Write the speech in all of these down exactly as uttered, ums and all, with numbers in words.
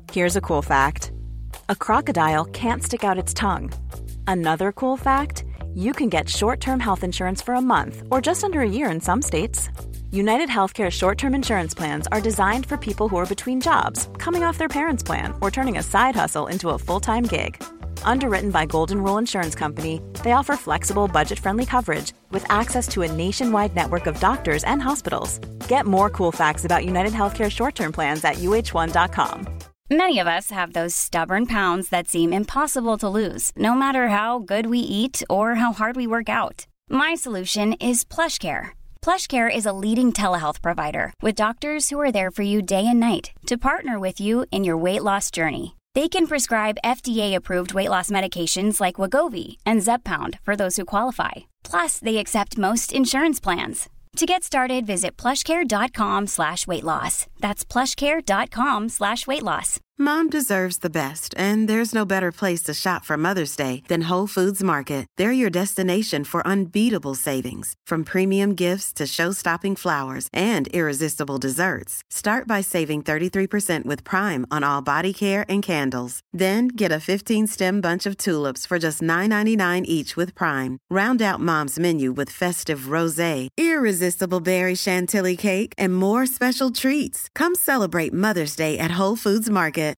Here's a cool fact. A crocodile can't stick out its tongue. Another cool fact, you can get short-term health insurance for a month or just under a year in some states. United Healthcare short-term insurance plans are designed for people who are between jobs, coming off their parents' plan, or turning a side hustle into a full-time gig. Underwritten by Golden Rule Insurance Company, they offer flexible, budget-friendly coverage with access to a nationwide network of doctors and hospitals. Get more cool facts about United Healthcare short-term plans at U H one dot com. Many of us have those stubborn pounds that seem impossible to lose, no matter how good we eat or how hard we work out. My solution is PlushCare. PlushCare is a leading telehealth provider with doctors who are there for you day and night to partner with you in your weight loss journey. They can prescribe F D A-approved weight loss medications like Wegovy and Zepbound for those who qualify. Plus, they accept most insurance plans. To get started, visit plushcare.com slash weight loss. That's plushcare.com slash weight loss. Mom deserves the best, and there's no better place to shop for Mother's Day than Whole Foods Market. They're your destination for unbeatable savings, from premium gifts to show-stopping flowers and irresistible desserts. Start by saving thirty-three percent with Prime on all body care and candles. Then get a fifteen-stem bunch of tulips for just nine ninety-nine each with Prime. Round out Mom's menu with festive rosé, irresistible berry chantilly cake, and more special treats. Come celebrate Mother's Day at Whole Foods Market.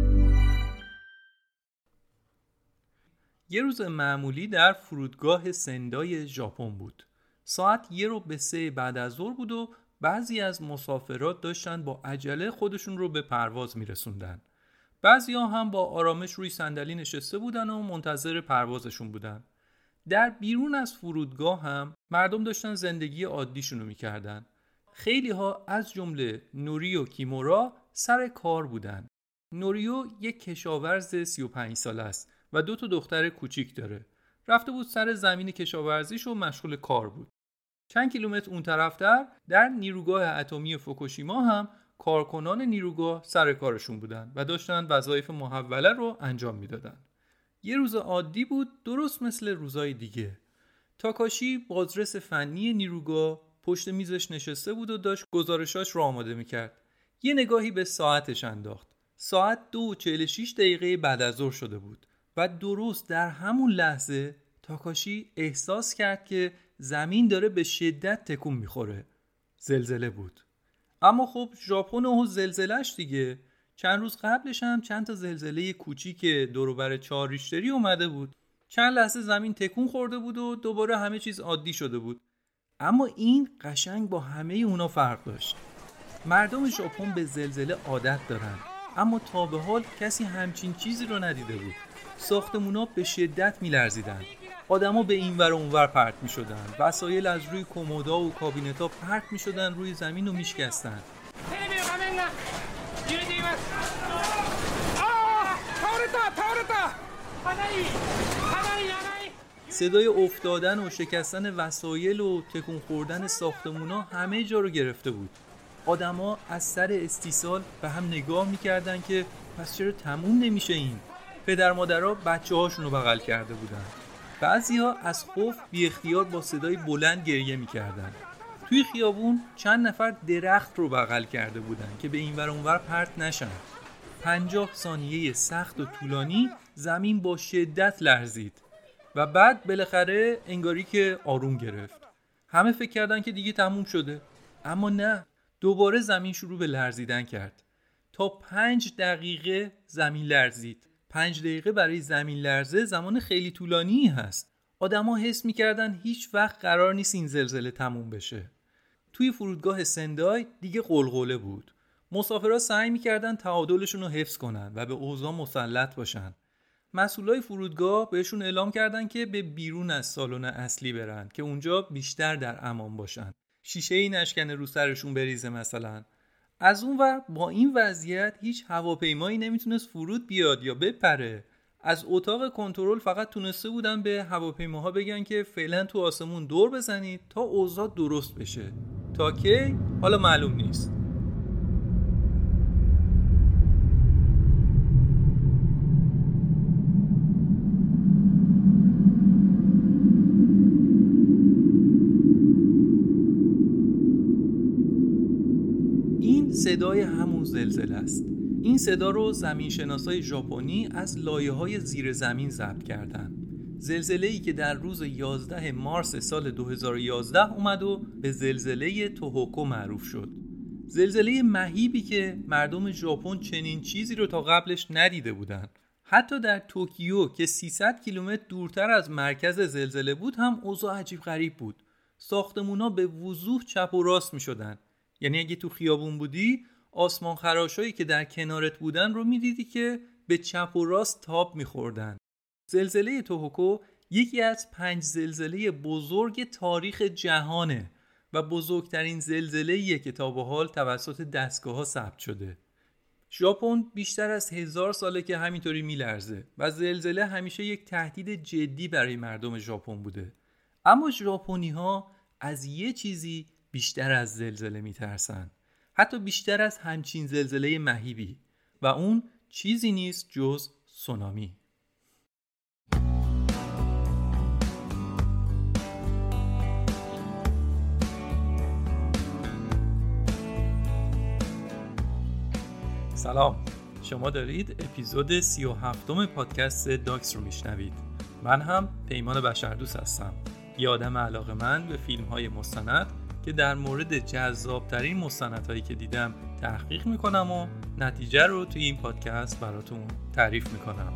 یه روز معمولی در فرودگاه سندای ژاپن بود. ساعت یه رو به سه بعد از ظهر بود و بعضی از مسافرات داشتن با عجله خودشون رو به پرواز میرسوندن. بعضی ها هم با آرامش روی صندلی نشسته بودن و منتظر پروازشون بودن. در بیرون از فرودگاه هم مردم داشتن زندگی عادیشون رو میکردن. خیلی ها از جمله نوریو کیمورا سر کار بودن. نوریو یک کشاورز سی و پنج ساله است و دو تا دختر کوچیک داره. رفته بود سر زمین کشاورزیش و مشغول کار بود. چند کیلومتر اون طرفتر در نیروگاه اتمی فوکوشیما هم کارکنان نیروگاه سر کارشون بودن و داشتن وظایف محوله رو انجام میدادن. یه روز عادی بود، درست مثل روزای دیگه. تاکاشی بازرس فنی نیروگاه پشت میزش نشسته بود و داشت گزارشاش رو آماده میکرد. یه نگاهی به ساعتش انداخت. ساعت دو و چهل و شش دقیقه بعد از ظهر شده بود و درست در همون لحظه تاکاشی احساس کرد که زمین داره به شدت تکون میخوره. زلزله بود. اما خب ژاپن و زلزلهش دیگه. چند روز قبلش هم چند تا زلزله کوچیک دور و بر چهار ریشتری اومده بود. چند لحظه زمین تکون خورده بود و دوباره همه چیز عادی شده بود. اما این قشنگ با همه اونا فرق داشت. مردم ژاپن به زلزله عادت دارن، اما تا به حال کسی همچین چیزی رو ندیده بود. ساختمونا به شدت میلرزیدن. آدما به این ور و اون ور پرت میشدن. وسایل از روی کمودا و کابینتا پرت میشدن روی زمین و میشکستن. صدای افتادن و شکستن وسایل و تکون خوردن ساختمونا همه جا رو گرفته بود. آدما از سر استیصال به هم نگاه میکردن که پس چرا تموم نمیشه این؟ پدر مادرها بچه هاشون رو بغل کرده بودن. بعضی ها از خوف بی اختیار با صدای بلند گریه میکردن. توی خیابون چند نفر درخت رو بغل کرده بودن که به این ور اون ور پرت نشن. پنجاه ثانیه سخت و طولانی زمین با شدت لرزید و بعد بالاخره انگاری که آروم گرفت. همه فکر کردن که دیگه تموم شده، اما نه. دوباره زمین شروع به لرزیدن کرد. تا پنج دقیقه زمین لرزید. پنج دقیقه برای زمین لرزه زمان خیلی طولانی هست. آدما حس می‌کردن هیچ وقت قرار نیست این زلزله تموم بشه. توی فرودگاه سندای دیگه قلقله بود. مسافرها سعی می‌کردن تعادلشون رو حفظ کنن و به اوضاع مسلط باشن. مسئولای فرودگاه بهشون اعلام کردن که به بیرون از سالن اصلی برن که اونجا بیشتر در امان باشن. شیشه‌ای نشکنه رو سرشون بریزه مثلا. از اون ور با این وضعیت هیچ هواپیمایی نمیتونست فرود بیاد یا بپره. از اتاق کنترل فقط تونسته بودن به هواپیماها بگن که فعلا تو آسمون دور بزنید تا اوضاع درست بشه. تا کی؟ حالا معلوم نیست. صدای همون زلزله است. این صدا رو زمینشناسای ژاپنی از لایه‌های زیر زمین ضبط کردن. زلزله‌ای که در روز یازده مارس سال دو هزار و یازده اومد و به زلزله توهوکو معروف شد. زلزله مهیبی که مردم ژاپن چنین چیزی رو تا قبلش ندیده بودن. حتی در توکیو که سیصد کیلومتر دورتر از مرکز زلزله بود هم اوضاع عجیب غریب بود. ساختمونا به وضوح چپ و راست می شدن. یعنی اگه تو خیابون بودی آسمان خراشایی که در کنارت بودن رو می دیدی که به چپ و راست تاب می خوردن. زلزله توهوکو یکی از پنج زلزله بزرگ تاریخ جهانه و بزرگترین زلزله‌ایه که تا به حال توسط دستگاه‌ها ثبت شده. ژاپن بیشتر از هزار ساله که همینطوری میلرزه و زلزله همیشه یک تهدید جدی برای مردم ژاپن بوده. اما ژاپنی‌ها از یه چیزی بیشتر از زلزله میترسن، حتی بیشتر از همچین زلزله مهیبی، و اون چیزی نیست جز سونامی. سلام، شما دارید اپیزود سی و هفتم پادکست داکس رو میشنوید. من هم پیمان بشردوست هستم، یه آدم علاقه‌مند به فیلم‌های مستند که در مورد جذاب‌ترین مستندهایی که دیدم تحقیق میکنم و نتیجه رو توی این پادکست براتون تعریف میکنم.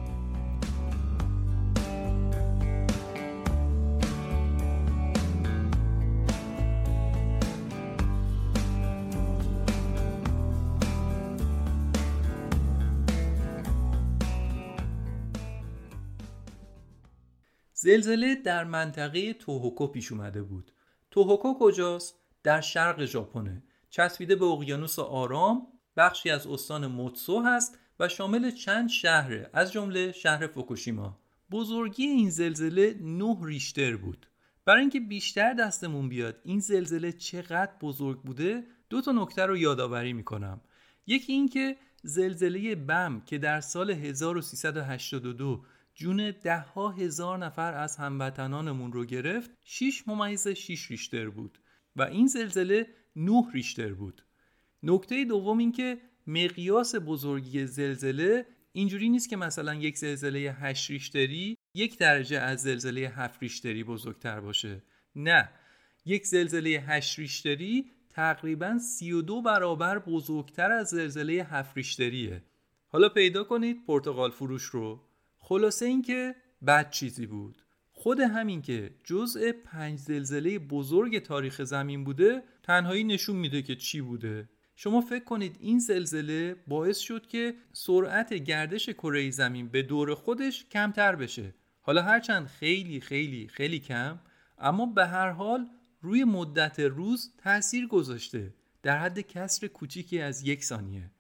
زلزله در منطقه توهوکو پیش اومده بود. توهوکو کجاست؟ در شرق ژاپنه. چسبیده به اقیانوس آرام، بخشی از استان موتسو هست و شامل چند شهره، از جمله شهر فوکوشیما. بزرگی این زلزله نه ریشتر بود. برای اینکه بیشتر دستمون بیاد این زلزله چقدر بزرگ بوده، دو تا نکته رو یادآوری میکنم. یکی این که زلزله بم که در سال هزار و سیصد و هشتاد و دو جون ده ها هزار نفر از هموطنانمون رو گرفت، شش ممیز شش ریشتر بود و این زلزله نه ریشتر بود. نکته دوم این که مقیاس بزرگی زلزله اینجوری نیست که مثلا یک زلزله هشت ریشتری یک درجه از زلزله هفت ریشتری بزرگتر باشه. نه، یک زلزله هشت ریشتری تقریباً سی و دو برابر بزرگتر از زلزله هفت ریشتریه. حالا پیدا کنید پرتقال فروش رو. خلاصه این که بد چیزی بود. خود همین که جزء پنج زلزله بزرگ تاریخ زمین بوده تنهایی نشون میده که چی بوده. شما فکر کنید این زلزله باعث شد که سرعت گردش کره زمین به دور خودش کمتر بشه. حالا هرچند خیلی خیلی خیلی کم، اما به هر حال روی مدت روز تأثیر گذاشته، در حد کسر کوچیکی از یک ثانیه.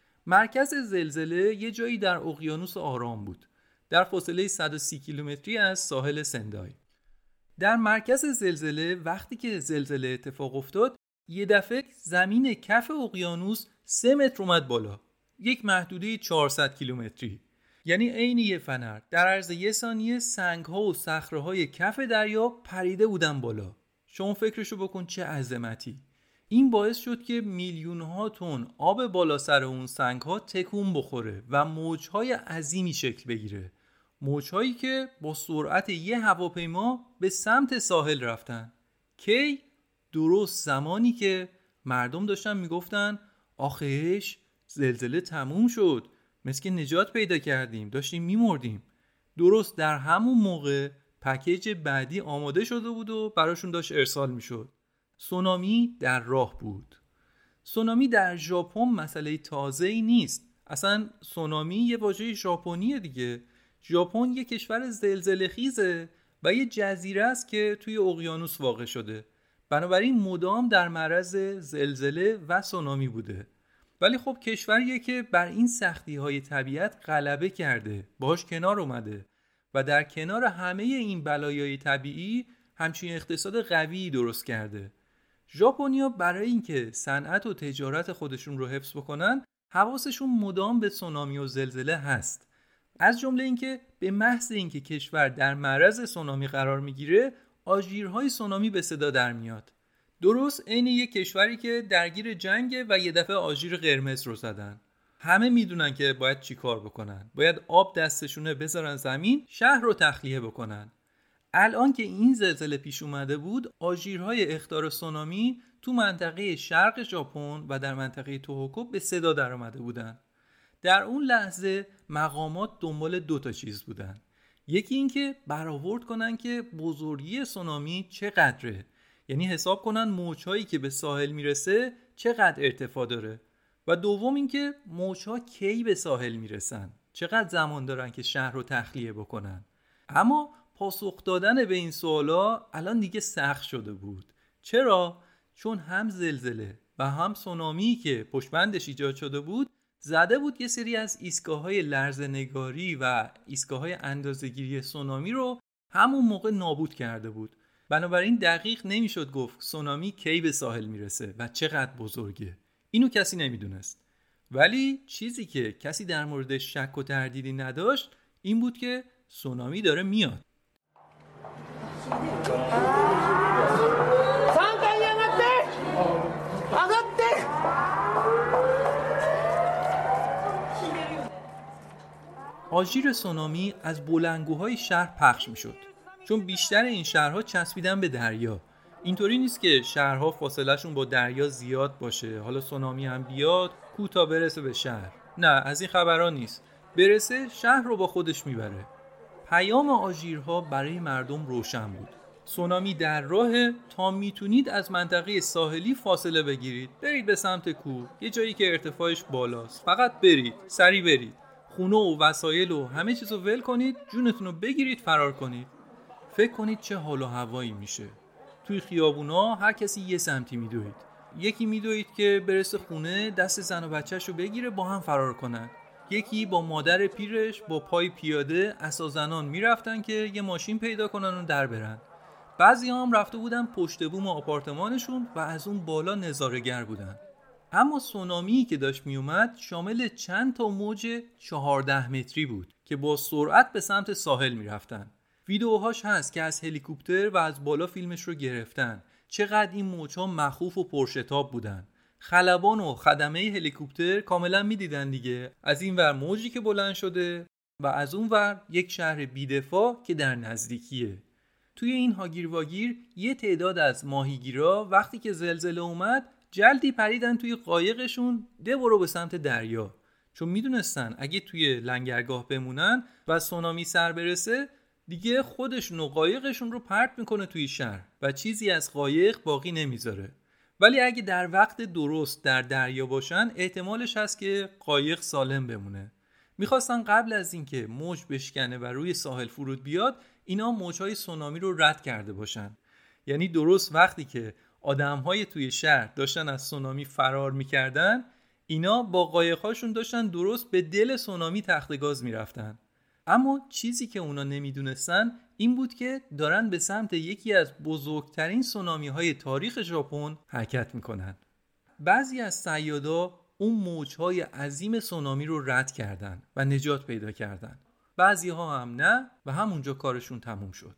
مرکز زلزله یه جایی در اقیانوس آرام بود، در فاصله صد و سی کیلومتری از ساحل سندای. در مرکز زلزله وقتی که زلزله اتفاق افتاد، یه دفعه زمین کف اقیانوس سه متر اومد بالا، یک محدوده چهارصد کیلومتری. یعنی عین یه فنر در عرض یه ثانیه سنگ‌ها و صخره‌های کف دریا پریده بودن بالا. شما فکرشو بکن چه عظمتی. این باعث شد که میلیون‌ها تن آب بالا سر اون سنگ‌ها تکون بخوره و موج‌های عظیمی شکل بگیره. موج‌هایی که با سرعت یه هواپیما به سمت ساحل رفتن. کی؟ درست زمانی که مردم داشتن میگفتن آخیش زلزله تموم شد، مثل که نجات پیدا کردیم، داشتیم میمردیم. درست در همون موقع پکیج بعدی آماده شده بود و براشون داشت ارسال میشد. سونامی در راه بود. سونامی در ژاپن مسئله تازه‌ای نیست. اصلا سونامی یه واژه ژاپنیه دیگه. ژاپن یه کشور زلزله خیزه و یه جزیره است که توی اقیانوس واقع شده. بنابراین مدام در معرض زلزله و سونامی بوده. ولی خب کشوریه که بر این سختی‌های طبیعت غلبه کرده، باهاش کنار اومده و در کنار همه این بلایای طبیعی همچین اقتصاد قوی درست کرده. ژاپنیا برای اینکه صنعت و تجارت خودشون رو حفظ بکنن، حواسشون مدام به سونامی و زلزله هست. از جمله اینکه به محض اینکه کشور در معرض سونامی قرار میگیره، آژیرهای سونامی به صدا در میاد. درست عین یک کشوری که درگیر جنگه و یه دفعه آژیر قرمز رو زدن. همه میدونن که باید چی کار بکنن. باید آب دستشونه بذارن زمین، شهر رو تخلیه بکنن. الان که این زلزله پیش اومده بود، آژیرهای اخطار سونامی تو منطقه شرق ژاپن و در منطقه توهوکو به صدا در اومده بودن. در اون لحظه مقامات دنبال دو تا چیز بودن. یکی این که برآورد کنن که بزرگی سونامی چقدره، یعنی حساب کنن موجهایی که به ساحل میرسه چقدر ارتفاع داره، و دوم این که موجها کی به ساحل میرسن، چقدر زمان دارن که شهر رو تخلیه بکنن. اما پاسخ دادن به این سوالا الان دیگه سخت شده بود. چرا؟ چون هم زلزله و هم سونامی که پشتبندش ایجاد شده بود زده بود یه سری از ایستگاه‌های لرزه‌نگاری و ایستگاه‌های اندازه‌گیری سونامی رو همون موقع نابود کرده بود. بنابراین دقیق نمیشد گفت سونامی کی به ساحل میرسه و چقدر بزرگه. اینو کسی نمیدونست. ولی چیزی که کسی در موردش شک و تردیدی نداشت این بود که سونامی داره میاد. آژیر سونامی از بلندگوهای شهر پخش میشد، چون بیشتر این شهرها چسبیدن به دریا. اینطوری نیست که شهرها فاصله شون با دریا زیاد باشه، حالا سونامی هم بیاد کوتا برسه به شهر. نه، از این خبرها نیست. برسه شهر رو با خودش میبره. پیام آژیرها برای مردم روشن بود. سونامی در راه، تا میتونید از منطقه ساحلی فاصله بگیرید، برید به سمت کوه، یه جایی که ارتفاعش بالاست. فقط برید، سری برید. خونه و وسایل و همه چیزو ول کنید، جونتون رو بگیرید، فرار کنید. فکر کنید چه حال و هوایی میشه. توی خیابونا هر کسی یه سمتی میدوید. یکی میدوید که برسه خونه، دست زن و بچه‌شو بگیره، با هم فرار کنن. یکی با مادر پیرش با پای پیاده اساسنان میرفتن که یه ماشین پیدا کنن و در برن. بعضی هم رفته بودن پشت بوم آپارتمانشون و از اون بالا نظاره‌گر بودن. اما سونامی که داشت میومد شامل چند تا موج چهارده متری بود که با سرعت به سمت ساحل میرفتن. ویدیوهاش هست که از هلیکوپتر و از بالا فیلمش رو گرفتن. چقدر این موج‌ها مخوف و پرشتاب بودن. خلبان و خدمه هلیکوپتر کاملا میدیدن دیگه. از این ور موجی که بلند شده و از اون ور یک شهر بی‌دفاع که در نزدیکیه. توی این هاگیر واگیر یه تعداد از ماهیگیرا وقتی که زلزله اومد جلدی پریدن توی قایقشون، ده برو به سمت دریا، چون میدونستن اگه توی لنگرگاه بمونن و سونامی سر برسه دیگه خودشون و قایقشون رو پرت میکنه توی شهر و چیزی از قایق باقی نمیذاره. ولی اگه در وقت درست در دریا باشن احتمالش هست که قایق سالم بمونه. میخواستن قبل از اینکه موج بشکنه و روی ساحل فرود بیاد اینا موجهای سونامی رو رد کرده باشن. یعنی درست وقتی که آدم‌های توی شهر داشتن از سونامی فرار می‌کردن، اینا با قایق‌هاشون داشتن درست به دل سونامی تخته‌گاز می‌رفتن. اما چیزی که اونا نمی‌دونستن این بود که دارن به سمت یکی از بزرگترین سونامی‌های تاریخ ژاپن حرکت می‌کنن. بعضی از صیادا اون موج‌های عظیم سونامی رو رد کردن و نجات پیدا کردن. بعضی‌ها هم نه و همونجا کارشون تموم شد.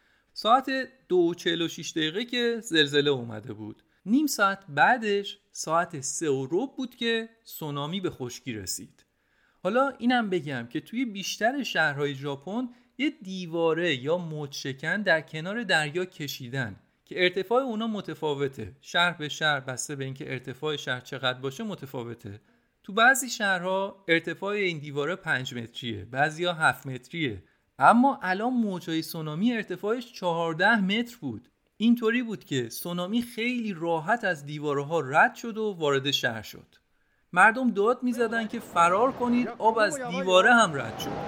ساعت دو و چهل و شش دقیقه که زلزله اومده بود. نیم ساعت بعدش ساعت سه و ربع بود که سونامی به خشکی رسید. حالا اینم بگم که توی بیشتر شهرهای ژاپن یه دیواره یا موج شکن در کنار دریا کشیدن که ارتفاع اونا متفاوته. شهر به شهر بسته به اینکه ارتفاع شهر چقدر باشه متفاوته. تو بعضی شهرها ارتفاع این دیواره پنج متریه، بعضی‌ها هفت متریه. اما الان موجهای سونامی ارتفاعش چهارده متر بود. اینطوری بود که سونامی خیلی راحت از دیوارها رد شد و وارد شهر شد. مردم داد می‌زدن که فرار کنید، آب از دیواره هم رد شد.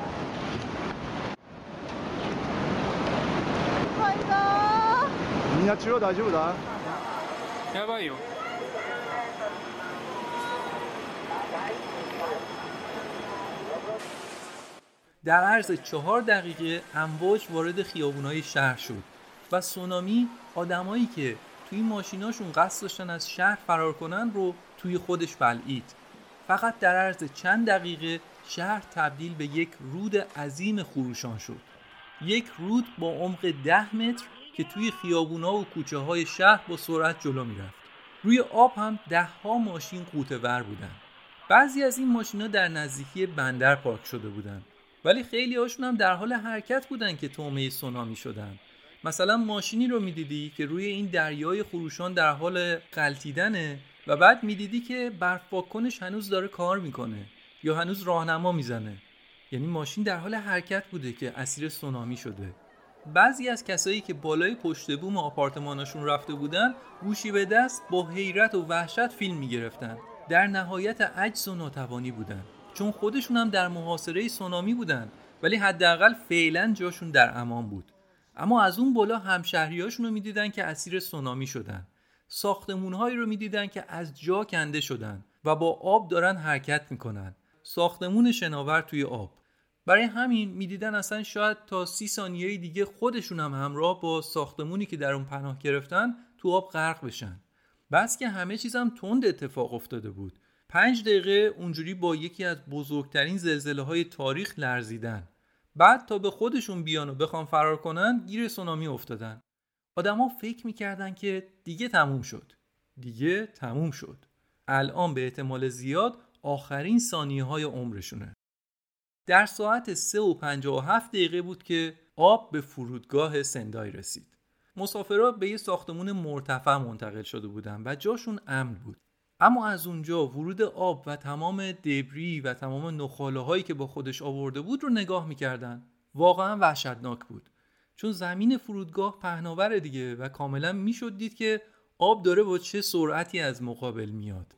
در عرض چهار دقیقه امواج وارد خیابونای شهر شد و سونامی آدمایی که توی ماشیناشون قصد داشتن از شهر فرار کنن رو توی خودش بلعید. فقط در عرض چند دقیقه شهر تبدیل به یک رود عظیم خروشان شد. یک رود با عمق ده متر که توی خیابونا و کوچه های شهر با سرعت جلو میرفت. روی آب هم ده ها ماشین غوطه‌ور بودن. بعضی از این ماشینا در نزدیکی بندر پارک شده بودن، ولی خیلی هاشون هم در حال حرکت بودن که تومه سونامی شدن. مثلا ماشینی رو میدیدی که روی این دریای خروشان در حال غلتیدنه و بعد میدیدی که برف پاک‌کنش هنوز داره کار میکنه یا هنوز راهنما میزنه، یعنی ماشین در حال حرکت بوده که اسیر سونامی شده. بعضی از کسایی که بالای پشت بوم آپارتماناشون رفته بودن گوشی به دست با حیرت و وحشت فیلم میگرفتن. در نهایت عجز و ناتوانی بودن، چون خودشون هم در محاصره سونامی بودن، ولی حداقل فعلا جاشون در امان بود. اما از اون بالا همشهریاشون رو میدیدن که اسیر سونامی شدن، ساختمونهایی رو میدیدن که از جا کنده شدن و با آب دارن حرکت میکنن، ساختمون شناور توی آب. برای همین میدیدن اصلا شاید تا سی ثانیه دیگه خودشون هم همراه با ساختمونی که در اون پناه گرفتن تو آب غرق بشن. بس که همه چیزم تند اتفاق افتاده بود. پنج دقیقه اونجوری با یکی از بزرگترین زلزله‌های تاریخ لرزیدن. بعد تا به خودشون بیان و بخوان فرار کنن گیر سونامی افتادن. آدما فکر میکردن که دیگه تموم شد. دیگه تموم شد. الان به احتمال زیاد آخرین ثانیه‌های عمرشونه. در ساعت سه و پنجاه و هفت دقیقه بود که آب به فرودگاه سندای رسید. مسافرها به یه ساختمون مرتفع منتقل شده بودن و جاشون امن بود. اما از اونجا ورود آب و تمام دبری و تمام نخاله هایی که با خودش آورده بود رو نگاه میکردن. واقعا وحشتناک بود، چون زمین فرودگاه پهناوره دیگه و کاملا میشد دید که آب داره با چه سرعتی از مقابل میاد.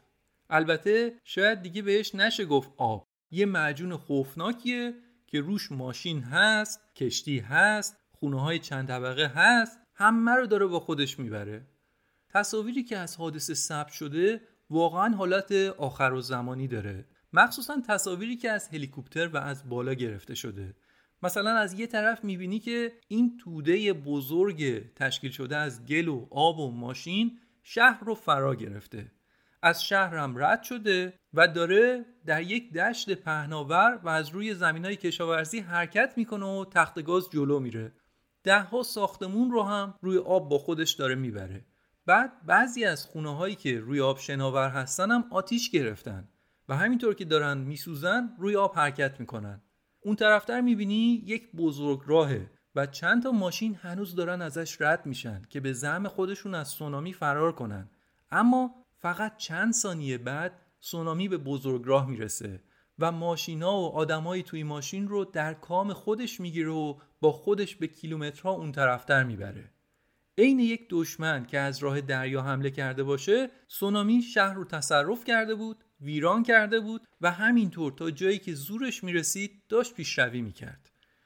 البته شاید دیگه بهش نشه گفت آب، یه معجون خوفناکیه که روش ماشین هست، کشتی هست، خونه های چند طبقه هست، همه رو داره با خودش میبره. تصاویری که از حادثه ثبت شده واقعا حالت آخرالزمانی داره، مخصوصا تصاویری که از هلیکوپتر و از بالا گرفته شده. مثلا از یه طرف میبینی که این توده بزرگ تشکیل شده از گل و آب و ماشین شهر رو فرا گرفته، از شهر هم رد شده و داره در یک دشت پهناور و از روی زمینای کشاورزی حرکت میکنه و تخت گاز جلو میره. ده ها ساختمون رو هم روی آب با خودش داره میبره. بعد بعضی از خونه هایی که روی آب شناور هستن هم آتیش گرفتن و همینطور که دارن میسوزن روی آب حرکت میکنن. اون طرفتر میبینی یک بزرگ راهه و چند تا ماشین هنوز دارن ازش رد میشن که به زعم خودشون از سونامی فرار کنن. اما فقط چند ثانیه بعد سونامی به بزرگ راه میرسه و ماشینا و آدمایی توی ماشین رو در کام خودش میگیره و با خودش به کیلومترها اون طرفتر میبره. عین یک دشمن که از راه دریا حمله کرده باشه، سونامی شهر رو تصرف کرده بود، ویران کرده بود و همینطور تا جایی که زورش میرسید داشت پیشروی میکرد.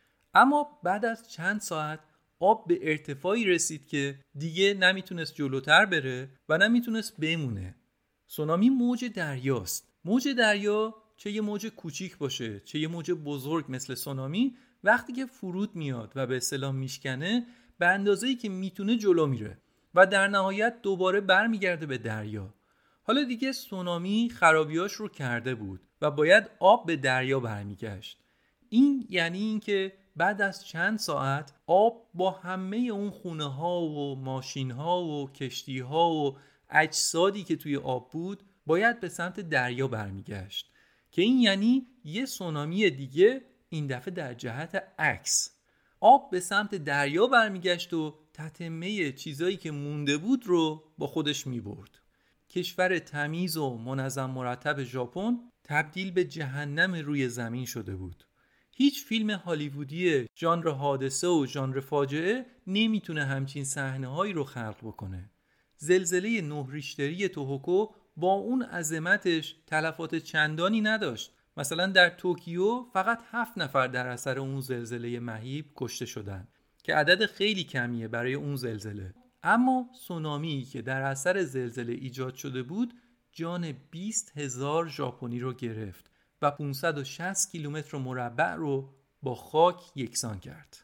اما بعد از چند ساعت آب به ارتفاعی رسید که دیگه نمیتونست جلوتر بره و نمیتونست بمونه. سونامی موج دریاست. موج دریا چه یه موج کوچیک باشه چه یه موج بزرگ مثل سونامی، وقتی که فرود میاد و به اصطلاح میشکنه به اندازه‌ای که میتونه جلو میره و در نهایت دوباره برمیگرده به دریا. حالا دیگه سونامی خرابیاش رو کرده بود و باید آب به دریا برمیگشت. این یعنی این که بعد از چند ساعت آب با همه اون خونه ها و ماشین ها و کشتی ها و اجسادی که توی آب بود باید به سمت دریا برمیگشت، که این یعنی یه سونامی دیگه، این دفعه در جهت عکس. آب به سمت دریا برمیگشت و تتمه چیزایی که مونده بود رو با خودش میبرد. کشور تمیز و منظم مرتب ژاپن تبدیل به جهنم روی زمین شده بود. هیچ فیلم هالیوودی ژانر حادثه و ژانر فاجعه نمیتونه همچین صحنه‌هایی رو خلق بکنه. زلزله نه ریشتری توهوکو با اون عظمتش تلفات چندانی نداشت. مثلا در توکیو فقط هفت نفر در اثر اون زلزله مهیب کشته شدن که عدد خیلی کمیه برای اون زلزله. اما سونامی که در اثر زلزله ایجاد شده بود جان بیست هزار ژاپنی رو گرفت و پانصد و شصت کیلومتر مربع رو با خاک یکسان کرد.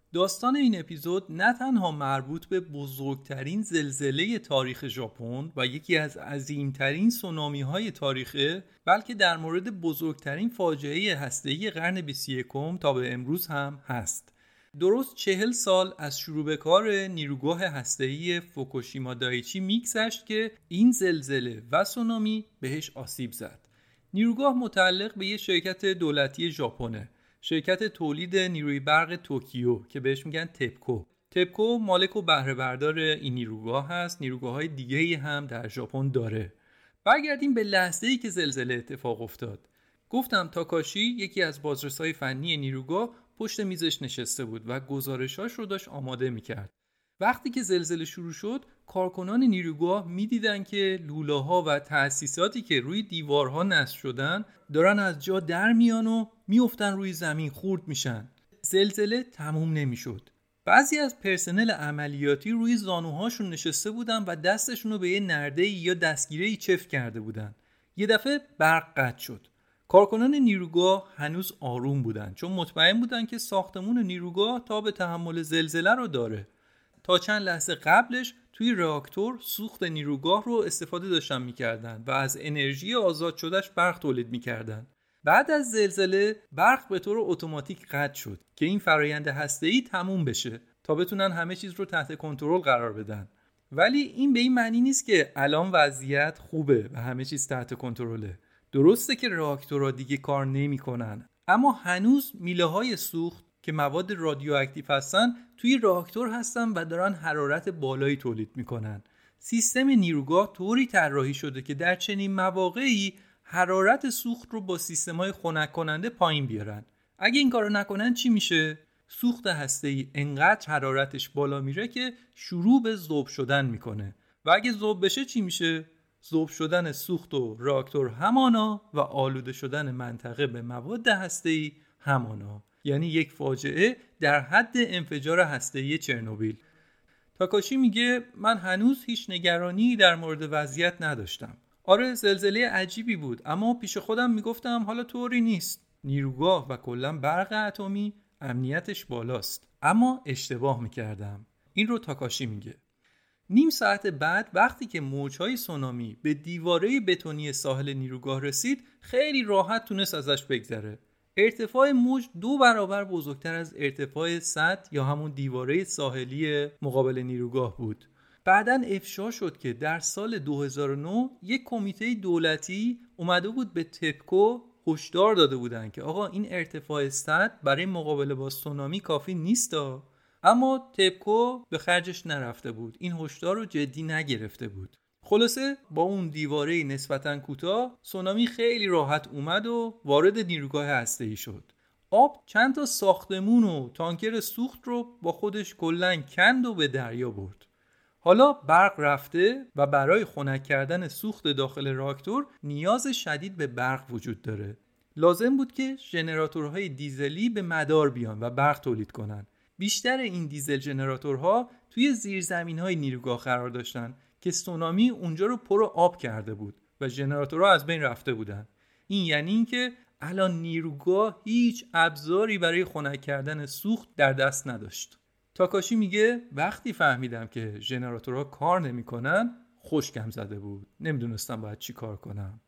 داستان این اپیزود نه تنها مربوط به بزرگترین زلزله تاریخ ژاپن و یکی از عظیمترین سونامی‌های تاریخه، بلکه در مورد بزرگترین فاجعه هسته‌ای قرن بیست و یکم تا به امروز هم هست. درست چهل سال از شروع به کار نیروگاه هسته‌ای فوکوشیما دایچی میگذشت که این زلزله و سونامی بهش آسیب زد. نیروگاه متعلق به یه شرکت دولتی ژاپنه، شرکت تولید نیروی برق توکیو که بهش میگن تپکو. تپکو مالک و بهره بردار این نیروگاه هست. نیروگاه‌های دیگه‌ای هم در ژاپن داره. برگردیم به لحظه‌ای که زلزله اتفاق افتاد. گفتم تاکاشی، یکی از بازرسای فنی نیروگاه، پشت میزش نشسته بود و گزارشاش رو داشت آماده میکرد. وقتی که زلزله شروع شد، کارکنان نیروگاه میدیدن که لوله‌ها و تأسیساتی که روی دیوارها نصب شدن دارن از جا در میان و میافتن روی زمین، خورد میشن. زلزله تموم نمیشد. بعضی از پرسنل عملیاتی روی زانوهاشون نشسته بودن و دستشون رو به یه نرده‌ای یا دستگیره‌ای چفت کرده بودن. یه دفعه برق قطع شد. کارکنان نیروگاه هنوز آروم بودن، چون مطمئن بودن که ساختمون نیروگاه تا به تحمل زلزله رو داره. تا چند لحظه قبلش توی راکتور سوخت نیروگاه رو استفاده داشتن میکردن و از انرژی آزاد شدهش برق تولید میکردن. بعد از زلزله برق به طور اتوماتیک قطع شد که این فرایند هسته‌ای تموم بشه تا بتونن همه چیز رو تحت کنترل قرار بدن. ولی این به این معنی نیست که الان وضعیت خوبه و همه چیز تحت کنترله. درسته که راکتورها دیگه کار نمی‌کنن، اما هنوز میله‌های سوخت که مواد رادیواکتیو هستن توی راکتور هستن و دارن حرارت بالایی تولید میکنن. سیستم نیروگاه طوری طراحی شده که در چنین مواقعی حرارت سوخت رو با سیستم‌های خنک کننده پایین بیارن. اگه این کارو نکنن چی میشه؟ سوخت هسته‌ای انقدر حرارتش بالا میره که شروع به ذوب شدن میکنه و اگه ذوب بشه چی میشه؟ ذوب شدن سوخت و راکتور همانا و آلوده شدن منطقه به مواد هسته‌ای همانا. یعنی یک فاجعه در حد انفجار هسته‌ای چرنوبیل. تاکاشی میگه من هنوز هیچ نگرانی در مورد وضعیت نداشتم. آره زلزله عجیبی بود، اما پیش خودم میگفتم حالا طوری نیست. نیروگاه و کلاً برق اتمی امنیتش بالاست. اما اشتباه میکردم. این رو تاکاشی میگه. نیم ساعت بعد وقتی که موجهای سونامی به دیواره بتونی ساحل نیروگاه رسید، خیلی راحت تونست ازش بگذره. ارتفاع موج دو برابر بزرگتر از ارتفاع سد یا همون دیواره ساحلی مقابل نیروگاه بود. بعدن افشا شد که در سال دو هزار و نه یک کمیته دولتی اومده بود به تپکو هشدار داده بودن که آقا این ارتفاع سد برای مقابله با سونامی کافی نیستا، اما تپکو به خرجش نرفته بود، این هشدار رو جدی نگرفته بود. خلاصه با اون دیواره نسبتاً کوتاه سونامی خیلی راحت اومد و وارد نیروگاه هسته‌ای شد. آب چند تا ساختمون و تانکر سوخت رو با خودش کلاً کند و به دریا برد. حالا برق رفته و برای خنک کردن سوخت داخل راکتور نیاز شدید به برق وجود داره. لازم بود که ژنراتورهای دیزلی به مدار بیان و برق تولید کنن. بیشتر این دیزل ژنراتورها توی زیرزمین‌های نیروگاه قرار داشتن که سونامی اونجا رو پر آب کرده بود و ژنراتورها از بین رفته بودن. این یعنی این که الان نیروگاه هیچ ابزاری برای خنک کردن سوخت در دست نداشت. تاکاشی میگه وقتی فهمیدم که ژنراتورها کار نمی‌کنن خشکم زده بود. نمیدونستم باید چی کار کنم.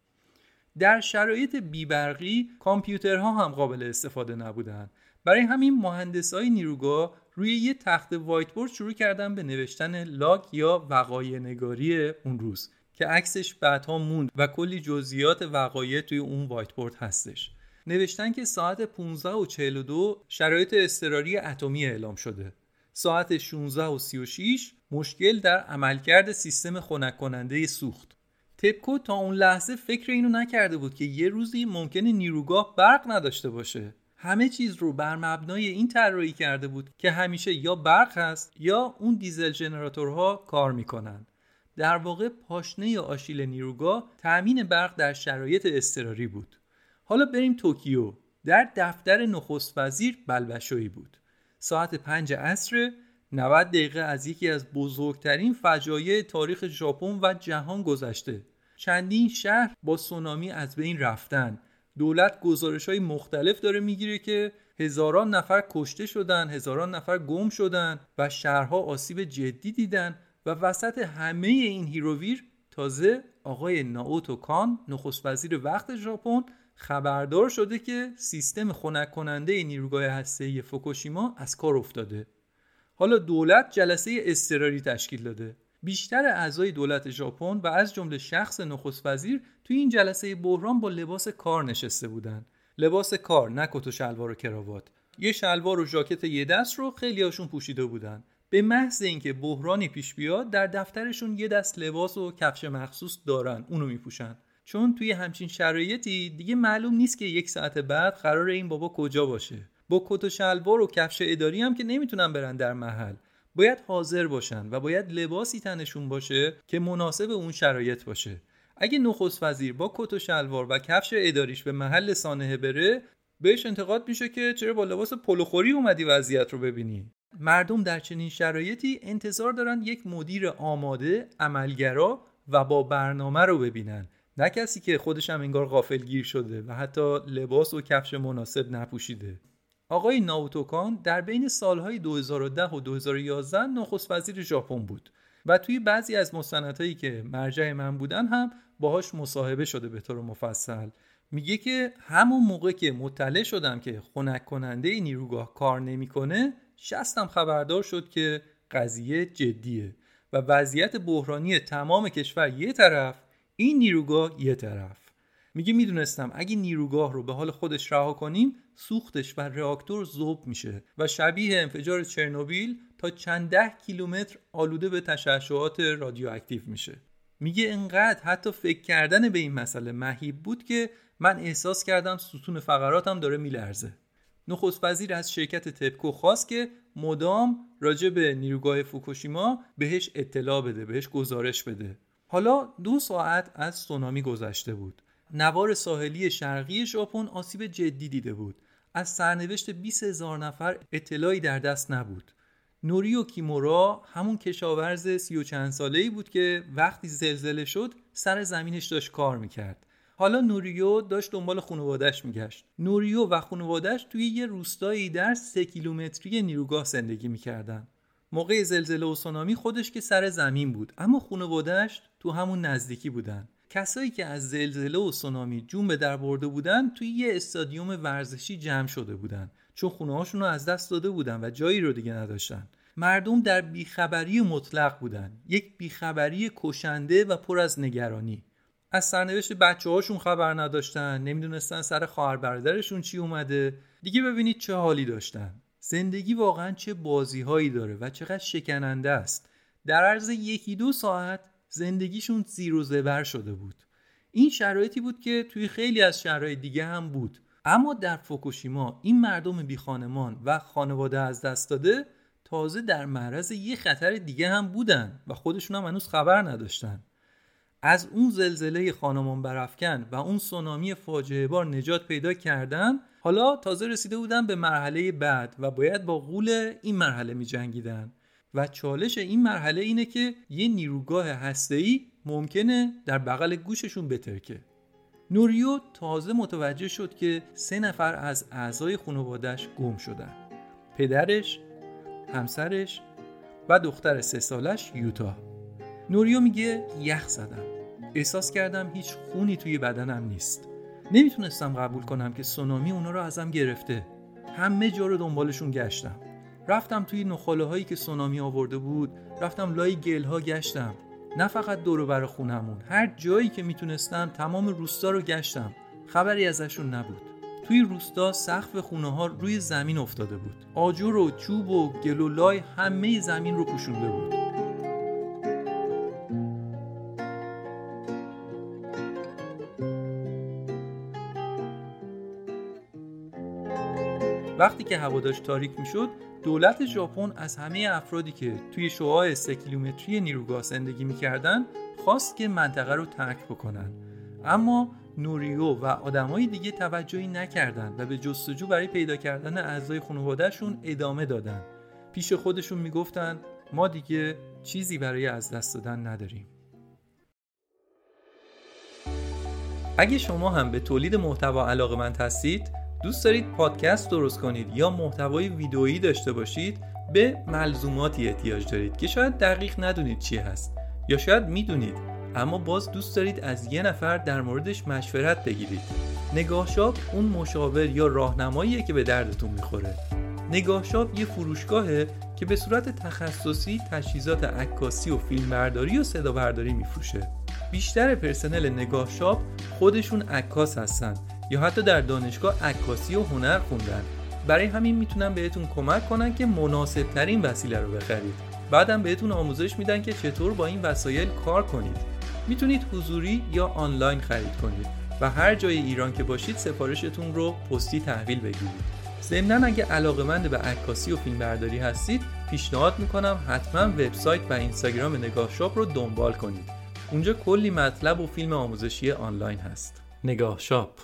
در شرایط بی‌برقی کامپیوترها هم قابل استفاده نبودن. برای همین مهندسای نیروگاه روی یه تخت وایت بورد شروع کردن به نوشتن لاگ یا وقایع نگاری اون روز که عکسش بعدها موند و کلی جزئیات وقایع توی اون وایت بورد هستش. نوشتن که ساعت پانزده و چهل و دو شرایط اضطراری اتمی اعلام شده. ساعت شانزده و سی و شش مشکل در عملکرد سیستم خنک کننده سوخت. تپکو تا اون لحظه فکر اینو نکرده بود که یه روزی ممکنه نیروگاه برق نداشته باشه. همه چیز رو بر مبنای این طراحی کرده بود که همیشه یا برق هست یا اون دیزل ژنراتورها کار میکنن. در واقع پاشنه آشیل نیروگاه تأمین برق در شرایط اضطراری بود. حالا بریم توکیو. در دفتر نخست وزیر بلبشویی بود. ساعت پنج عصر، نود دقیقه از یکی از بزرگترین فجایع تاریخ ژاپن و جهان گذشته. چندین شهر با سونامی از بین رفتن دولت گزارش‌های مختلف داره میگیره که هزاران نفر کشته شدن، هزاران نفر گم شدن و شهرها آسیب جدی دیدن و وسط همه این هیروویر تازه آقای نائوتو کان، نخست وزیر وقت ژاپن، خبردار شده که سیستم خنک کننده نیروگاه هسته‌ای فوکوشیما از کار افتاده. حالا دولت جلسه اضطراری تشکیل داده. بیشتر اعضای دولت ژاپن و از جمله شخص نخست وزیر توی این جلسه بحران با لباس کار نشسته بودن. لباس کار، نه کت و شلوار و کراوات. یه شلوار و ژاکت یه دست رو خیلی هاشون پوشیده بودن. به محض اینکه بحرانی پیش بیاد در دفترشون یه دست لباس و کفش مخصوص دارن، اونو میپوشن. چون توی همچین شرایطی دیگه معلوم نیست که یک ساعت بعد قرار این بابا کجا باشه. با کت و شلوار و کفش اداری هم که نمیتونن برن در محل. باید حاضر باشن و باید لباسی تنشون باشه که مناسب اون شرایط باشه. اگه نخست وزیر با کت و شلوار و کفش اداریش به محل سانحه بره، بهش انتقاد میشه که چرا با لباس پلوخوری اومدی وضعیت رو ببینی. مردم در چنین شرایطی انتظار دارن یک مدیر آماده، عملگرا و با برنامه رو ببینن، نه کسی که خودش هم انگار غافلگیر شده و حتی لباس و کفش مناسب نپوشیده. آقای نائوتو کان در بین سالهای دو هزار و ده و دو هزار و یازده نخست وزیر ژاپن بود و توی بعضی از مستندهایی که مرجع من بودن هم باهاش مصاحبه شده به طور مفصل. میگه که همون موقع که مطلع شدم که خنک کننده نیروگاه کار نمیکنه، شستم خبردار شد که قضیه جدیه و وضعیت بحرانی تمام کشور یه طرف، این نیروگاه یه طرف. میگه میدونستم اگه نیروگاه رو به حال خودش رها کنیم، سوختش و راکتور ذوب میشه و شبیه انفجار چرنوبیل تا چند ده کیلومتر آلوده به تشعشعات رادیواکتیو میشه. میگه انقدر حتی فکر کردن به این مسئله مهیب بود که من احساس کردم ستون فقراتم داره میلرزه. نخست وزیر از شرکت تپکو خواست که مدام راجع به نیروگاه فوکوشیما بهش اطلاع بده، بهش گزارش بده. حالا دو ساعت از سونامی گذشته بود. نوار ساحلی شرقی ژاپن آسیب جدی دیده بود. از سرنوشت بیست هزار نفر اطلاعی در دست نبود. نوریو کیمورا همون کشاورز سی و چند ساله‌ای بود که وقتی زلزله شد سر زمینش داشت کار میکرد. حالا نوریو داشت دنبال خانواده‌اش میگشت. نوریو و خانواده‌اش توی یه روستایی در سه کیلومتری نیروگاه زندگی میکردن. موقع زلزله و سونامی خودش که سر زمین بود، اما خانواده‌اش تو همون نزدیکی بودن. کسایی که از زلزله و سونامی جون به در برده بودن توی یه استادیوم ورزشی جمع شده بودن، چون خونه‌هاشون رو از دست داده بودن و جایی رو دیگه نداشتن. مردم در بیخبری مطلق بودن، یک بیخبری کشنده و پر از نگرانی. از سرنوشت بچه‌هاشون خبر نداشتن، نمیدونستن سر خواهر برادرشون چی اومده. دیگه ببینید چه حالی داشتن. زندگی واقعا چه بازی‌هایی داره و چقدر شکننده است. در عرض یکی دو ساعت زندگیشون زیر و زبر شده بود. این شرایطی بود که توی خیلی از شهرهای دیگه هم بود. اما در فوکوشیما این مردم بی خانمان و خانواده از دست داده تازه در معرض یه خطر دیگه هم بودن و خودشون هم هنوز خبر نداشتن. از اون زلزله خانمان برافکن و اون سونامی فاجعه بار نجات پیدا کردن، حالا تازه رسیده بودن به مرحله بعد و باید با غول این مرحله می جنگیدن. و چالش این مرحله اینه که یه نیروگاه هسته‌ای ممکنه در بغل گوششون بترکه. نوریو تازه متوجه شد که سه نفر از اعضای خانواده‌اش گم شدن. پدرش، همسرش و دختر سه سالش یوتا. نوریو میگه یخ زدم. احساس کردم هیچ خونی توی بدنم نیست. نمیتونستم قبول کنم که سونامی اونا رو ازم گرفته. همه جا رو دنبالشون گشتم. رفتم توی نخاله هایی که سونامی آورده بود، رفتم لای گل ها گشتم. نه فقط دور و بر خونمون، هر جایی که میتونستم تمام روستا رو گشتم. خبری ازشون نبود. توی روستا سقف خونه ها روی زمین افتاده بود. آجر و چوب و گل و لای همه زمین رو پوشونده بود. وقتی که هوا داشت تاریک میشد، دولت ژاپن از همه افرادی که توی شعاع سه کیلومتری نیروگاه زندگی میکردن خواست که منطقه رو ترک بکنن. اما نوریو و آدمای دیگه توجهی نکردن و به جستجو برای پیدا کردن اعضای خانواده‌شون ادامه دادن. پیش خودشون میگفتن ما دیگه چیزی برای از دست دادن نداریم. اگه شما هم به تولید محتوا علاقه‌مند هستید، دوست دارید پادکست درست کنید یا محتوای ویدئویی داشته باشید، به ملزوماتی احتیاج دارید که شاید دقیق ندونید چی هست یا شاید میدونید اما باز دوست دارید از یه نفر در موردش مشورت بگیرید. نگاه شاپ اون مشاور یا راهنماییه که به دردتون میخوره. نگاه شاپ یه فروشگاهه که به صورت تخصصی تجهیزات عکاسی و فیلمبرداری و صدا برداری میفروشه. بیشتر پرسنل نگاه شاپ خودشون عکاس هستن یا حتی در دانشگاه عکاسی و هنر خوندن. برای همین میتونن بهتون کمک کنن که مناسب ترین وسیله رو بخرید. بعدم بهتون آموزش میدن که چطور با این وسایل کار کنید. میتونید حضوری یا آنلاین خرید کنید و هر جای ایران که باشید سفارشتون رو پستی تحویل بگیرید. ضمناً اگه علاقه‌مند به عکاسی و فیلمبرداری هستید، پیشنهاد میکنم حتما وبسایت و اینستاگرام نگاه شاپ رو دنبال کنید. اونجا کلی مطلب و فیلم آموزشی آنلاین هست. نگاه شاپ.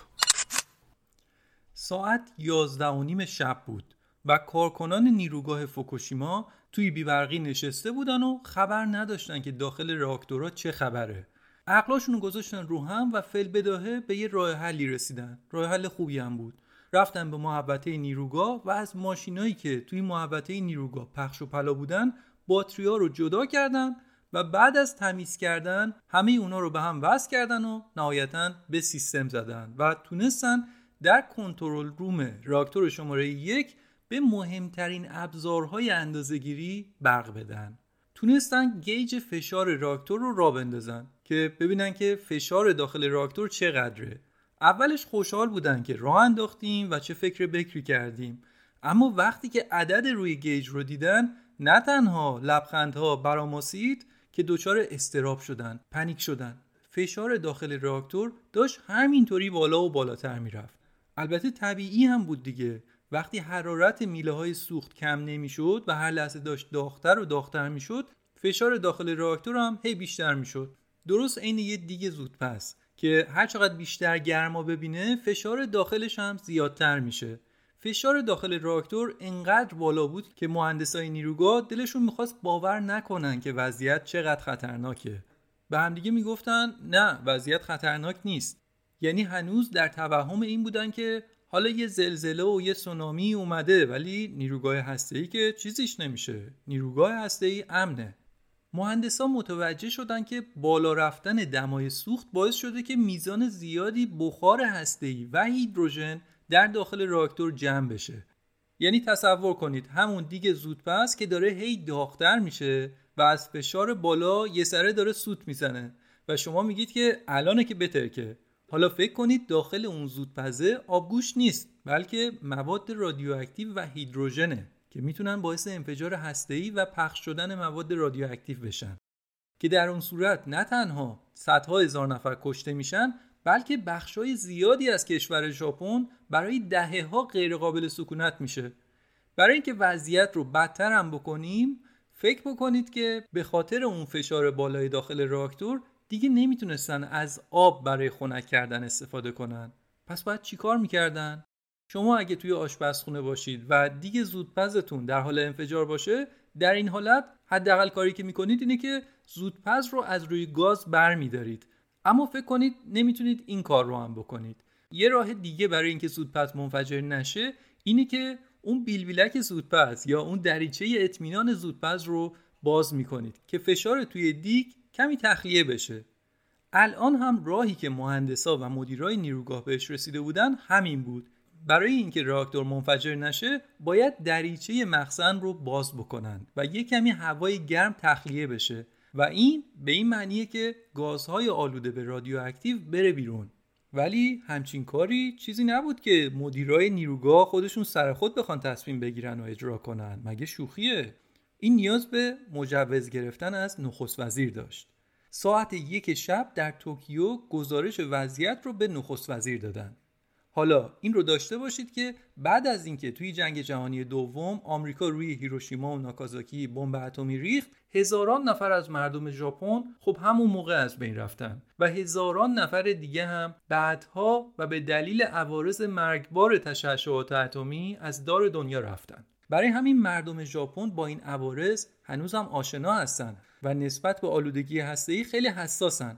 ساعت یازده و نیم شب بود و کارکنان نیروگاه فوکوشیما توی بیبرقی نشسته بودن و خبر نداشتن که داخل راکتورها چه خبره. عقلاشون رو گذاشتن رو هم و فی‌البداهه به یه راه حلی رسیدن. راه حل خوبی هم بود. رفتن به محوطه نیروگاه و از ماشینایی که توی محوطه نیروگاه پخش و پلا بودن باتری‌ها رو جدا کردن و بعد از تمیز کردن همه اونا رو به هم وصل کردن و نهایتاً به سیستم زدن و تونستن در کنترل روم راکتور شماره یک به مهمترین ابزارهای اندازه‌گیری برق بدن. تونستن گیج فشار راکتور رو راه بندازن که ببینن که فشار داخل راکتور چقدره. اولش خوشحال بودن که راه انداختیم و چه فکر بکری کردیم، اما وقتی که عدد روی گیج رو دیدن نه تنها لبخندها برآماسید که دچار اضطراب شدن، پنیک شدن. فشار داخل راکتور داشت همینطوری بالا و بالاتر میرفت. البته طبیعی هم بود دیگه. وقتی حرارت میله های سوخت کم نمیشد و هر لحظه داشت داغتر و داغتر میشد، فشار داخل راکتور هم هی بیشتر میشد. درست عین یه دیگ زودپس که هر چقدر بیشتر گرما ببینه فشار داخلش هم زیادتر میشه. فشار داخل راکتور انقدر بالا بود که مهندسای نیروگاه دلشون میخواست باور نکنن که وضعیت چقدر خطرناکه. به همدیگه میگفتن نه وضعیت خطرناک نیست. یعنی هنوز در توهم این بودن که حالا یه زلزله و یه سونامی اومده ولی نیروگاه هسته‌ای که چیزیش نمیشه. نیروگاه هسته‌ای امنه. مهندسا متوجه شدن که بالا رفتن دمای سوخت باعث شده که میزان زیادی بخار هسته‌ای و هیدروژن در داخل راکتور جمع بشه. یعنی تصور کنید همون دیگه زودپس که داره هی داغ‌تر میشه و از فشار بالا یه سره داره سوت میزنه و شما میگید که الانه که بترکه. حالا فکر کنید داخل اون زودپزه آبگوشت نیست بلکه مواد رادیواکتیو و هیدروژنه که میتونن باعث انفجار هسته‌ای و پخش شدن مواد رادیواکتیو بشن که در اون صورت نه تنها صدها هزار نفر کشته میشن بلکه بخشای زیادی از کشور ژاپن برای دهه‌ها غیر قابل سکونت میشه. برای اینکه وضعیت رو بدتر هم بکنیم فکر بکنید که به خاطر اون فشار بالای داخل راکتور دیگه نمیتونستن از آب برای خنک کردن استفاده کنن. پس باید چی کار میکردن؟ شما اگه توی آشپزخونه باشید و دیگه زودپزتون در حال انفجار باشه، در این حالت حداقل کاری که میکنید اینه که زودپز رو از روی گاز برمیدارید. اما فکر کنید نمیتونید این کار رو هم بکنید. یه راه دیگه برای اینکه زودپز منفجر نشه اینه که اون بیلبیلک زودپز یا اون دریچه اطمینان زودپز رو باز میکنید که فشار توی دیگ کمی تخلیه بشه. الان هم راهی که مهندسا و مدیرای نیروگاه بهش رسیده بودن همین بود. برای اینکه راکتور منفجر نشه باید دریچه مخزن رو باز بکنن و یه کمی هوای گرم تخلیه بشه و این به این معنیه که گازهای آلوده به رادیواکتیو بره بیرون. ولی همچین کاری چیزی نبود که مدیرای نیروگاه خودشون سر خود بخوان تصمیم بگیرن و اجرا کنن. مگه شوخیه؟ این نیاز به مجوز گرفتن از نخست وزیر داشت. ساعت یک شب در توکیو گزارش وضعیت رو به نخست وزیر دادن. حالا این رو داشته باشید که بعد از اینکه توی جنگ جهانی دوم آمریکا روی هیروشیما و ناکازاکی بمب اتمی ریخت، هزاران نفر از مردم ژاپن خب همون موقع از بین رفتن و هزاران نفر دیگه هم بعدها و به دلیل عوارض مرگبار تشعشعات اتمی از دار دنیا رفتن. برای همین مردم ژاپن با این عوارض هنوز هم آشنا هستن و نسبت به آلودگی هسته‌ای خیلی حساسن.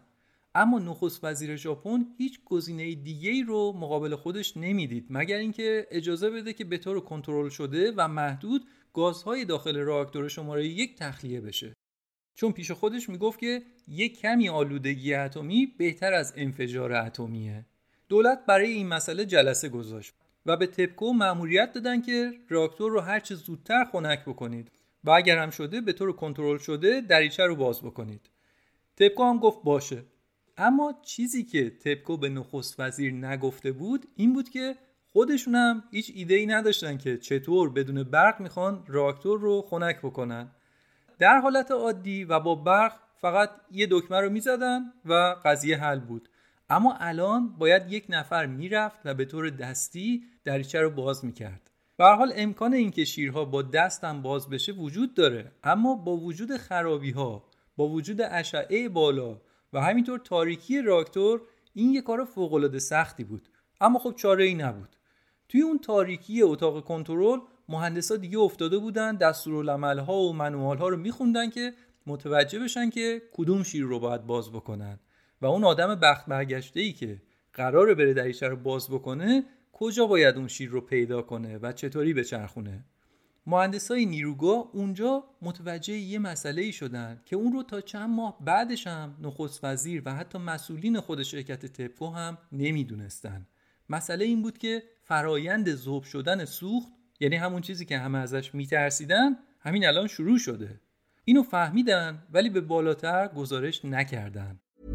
اما نخست وزیر ژاپن هیچ گزینه دیگه‌ای رو مقابل خودش نمیدید مگر اینکه اجازه بده که به طور کنترل شده و محدود گازهای داخل راکتور شماره یک تخلیه بشه. چون پیش خودش میگفت که یک کمی آلودگی اتمی بهتر از انفجار اتمیه. دولت برای این مسئله جلسه گذاشت و به تپکو مأموریت دادن که راکتور رو هر چه زودتر خنک بکنید و اگر هم شده به طور کنترل شده دریچه رو باز بکنید. تپکو هم گفت باشه. اما چیزی که تپکو به نخست وزیر نگفته بود این بود که خودشون هم هیچ ایده‌ای نداشتن که چطور بدون برق میخوان راکتور رو خنک بکنن. در حالت عادی و با برق فقط یه دکمه رو میزدن و قضیه حل بود. اما الان باید یک نفر میرفت و به طور دستی دریچه رو باز میکرد. به هر حال امکان این که شیرها با دستم باز بشه وجود داره، اما با وجود خرابی‌ها، با وجود اشعه بالا و همینطور تاریکی راکتور این یک کار فوق‌العاده سختی بود. اما خب چاره‌ای نبود. توی اون تاریکی اتاق کنترل مهندسا دیگه افتاده بودن دستورالعمل‌ها و منوال‌ها رو می‌خوندن که متوجه بشن که کدوم شیر رو باید باز بکنن و اون آدم بخت برگشته‌ای که قراره بره دریچه رو باز بکنه کجا باید اون شیر رو پیدا کنه و چطوری بچرخونه. مهندسای نیروگاه اونجا متوجه یه مسئله‌ای شدن که اون رو تا چند ماه بعدش هم نخست وزیر و حتی مسئولین خود شرکت تپکو هم نمیدونستن. مسئله این بود که فرایند ذوب شدن سوخت، یعنی همون چیزی که همه ازش میترسیدن، همین الان شروع شده. اینو فهمیدن ولی به بالاتر گزارش نکردن.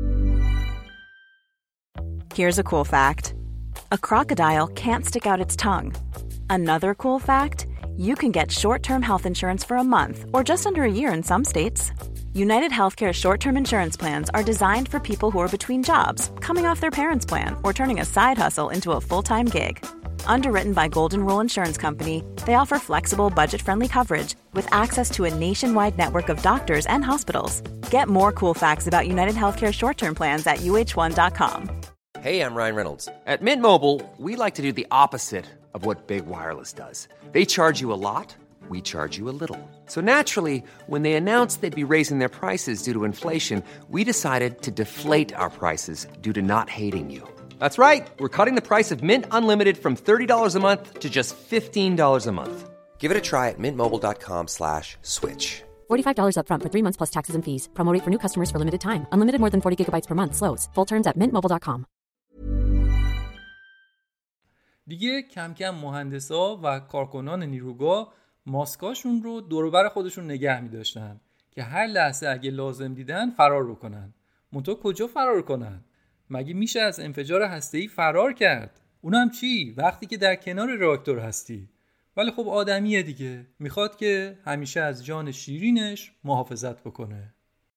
Here's a cool fact. A crocodile can't stick out its tongue. Another cool fact, you can get short-term health insurance for a month or just under a year in some states. United Healthcare short-term insurance plans are designed for people who are between jobs, coming off their parents' plan, or turning a side hustle into a full-time gig. Underwritten by Golden Rule Insurance Company, they offer flexible, budget-friendly coverage with access to a nationwide network of doctors and hospitals. Get more cool facts about United Healthcare short-term plans at U H one dot com. Hey, I'm Ryan Reynolds. At Mint Mobile, we like to do the opposite of what Big Wireless does. They charge you a lot, we charge you a little. So naturally, when they announced they'd be raising their prices due to inflation, we decided to deflate our prices due to not hating you. That's right. We're cutting the price of Mint Unlimited from thirty dollars a month to just fifteen dollars a month. Give it a try at mintmobile.com slash switch. forty-five dollars up front for three months plus taxes and fees. Promo rate for new customers for limited time. Unlimited more than forty gigabytes per month. Slows full terms at mint mobile dot com. دیگه کم کم مهندسا و کارکنان نیروگاه ماسکاشون رو دور و بر خودشون نگه می داشتن که هر لحظه اگه لازم دیدن فرار بکنن. منتها کجا فرار کنن؟ مگه میشه از انفجار هسته‌ای فرار کرد؟ اونم چی؟ وقتی که در کنار راکتور هستی. ولی خب آدمیه دیگه، میخواد که همیشه از جان شیرینش محافظت بکنه.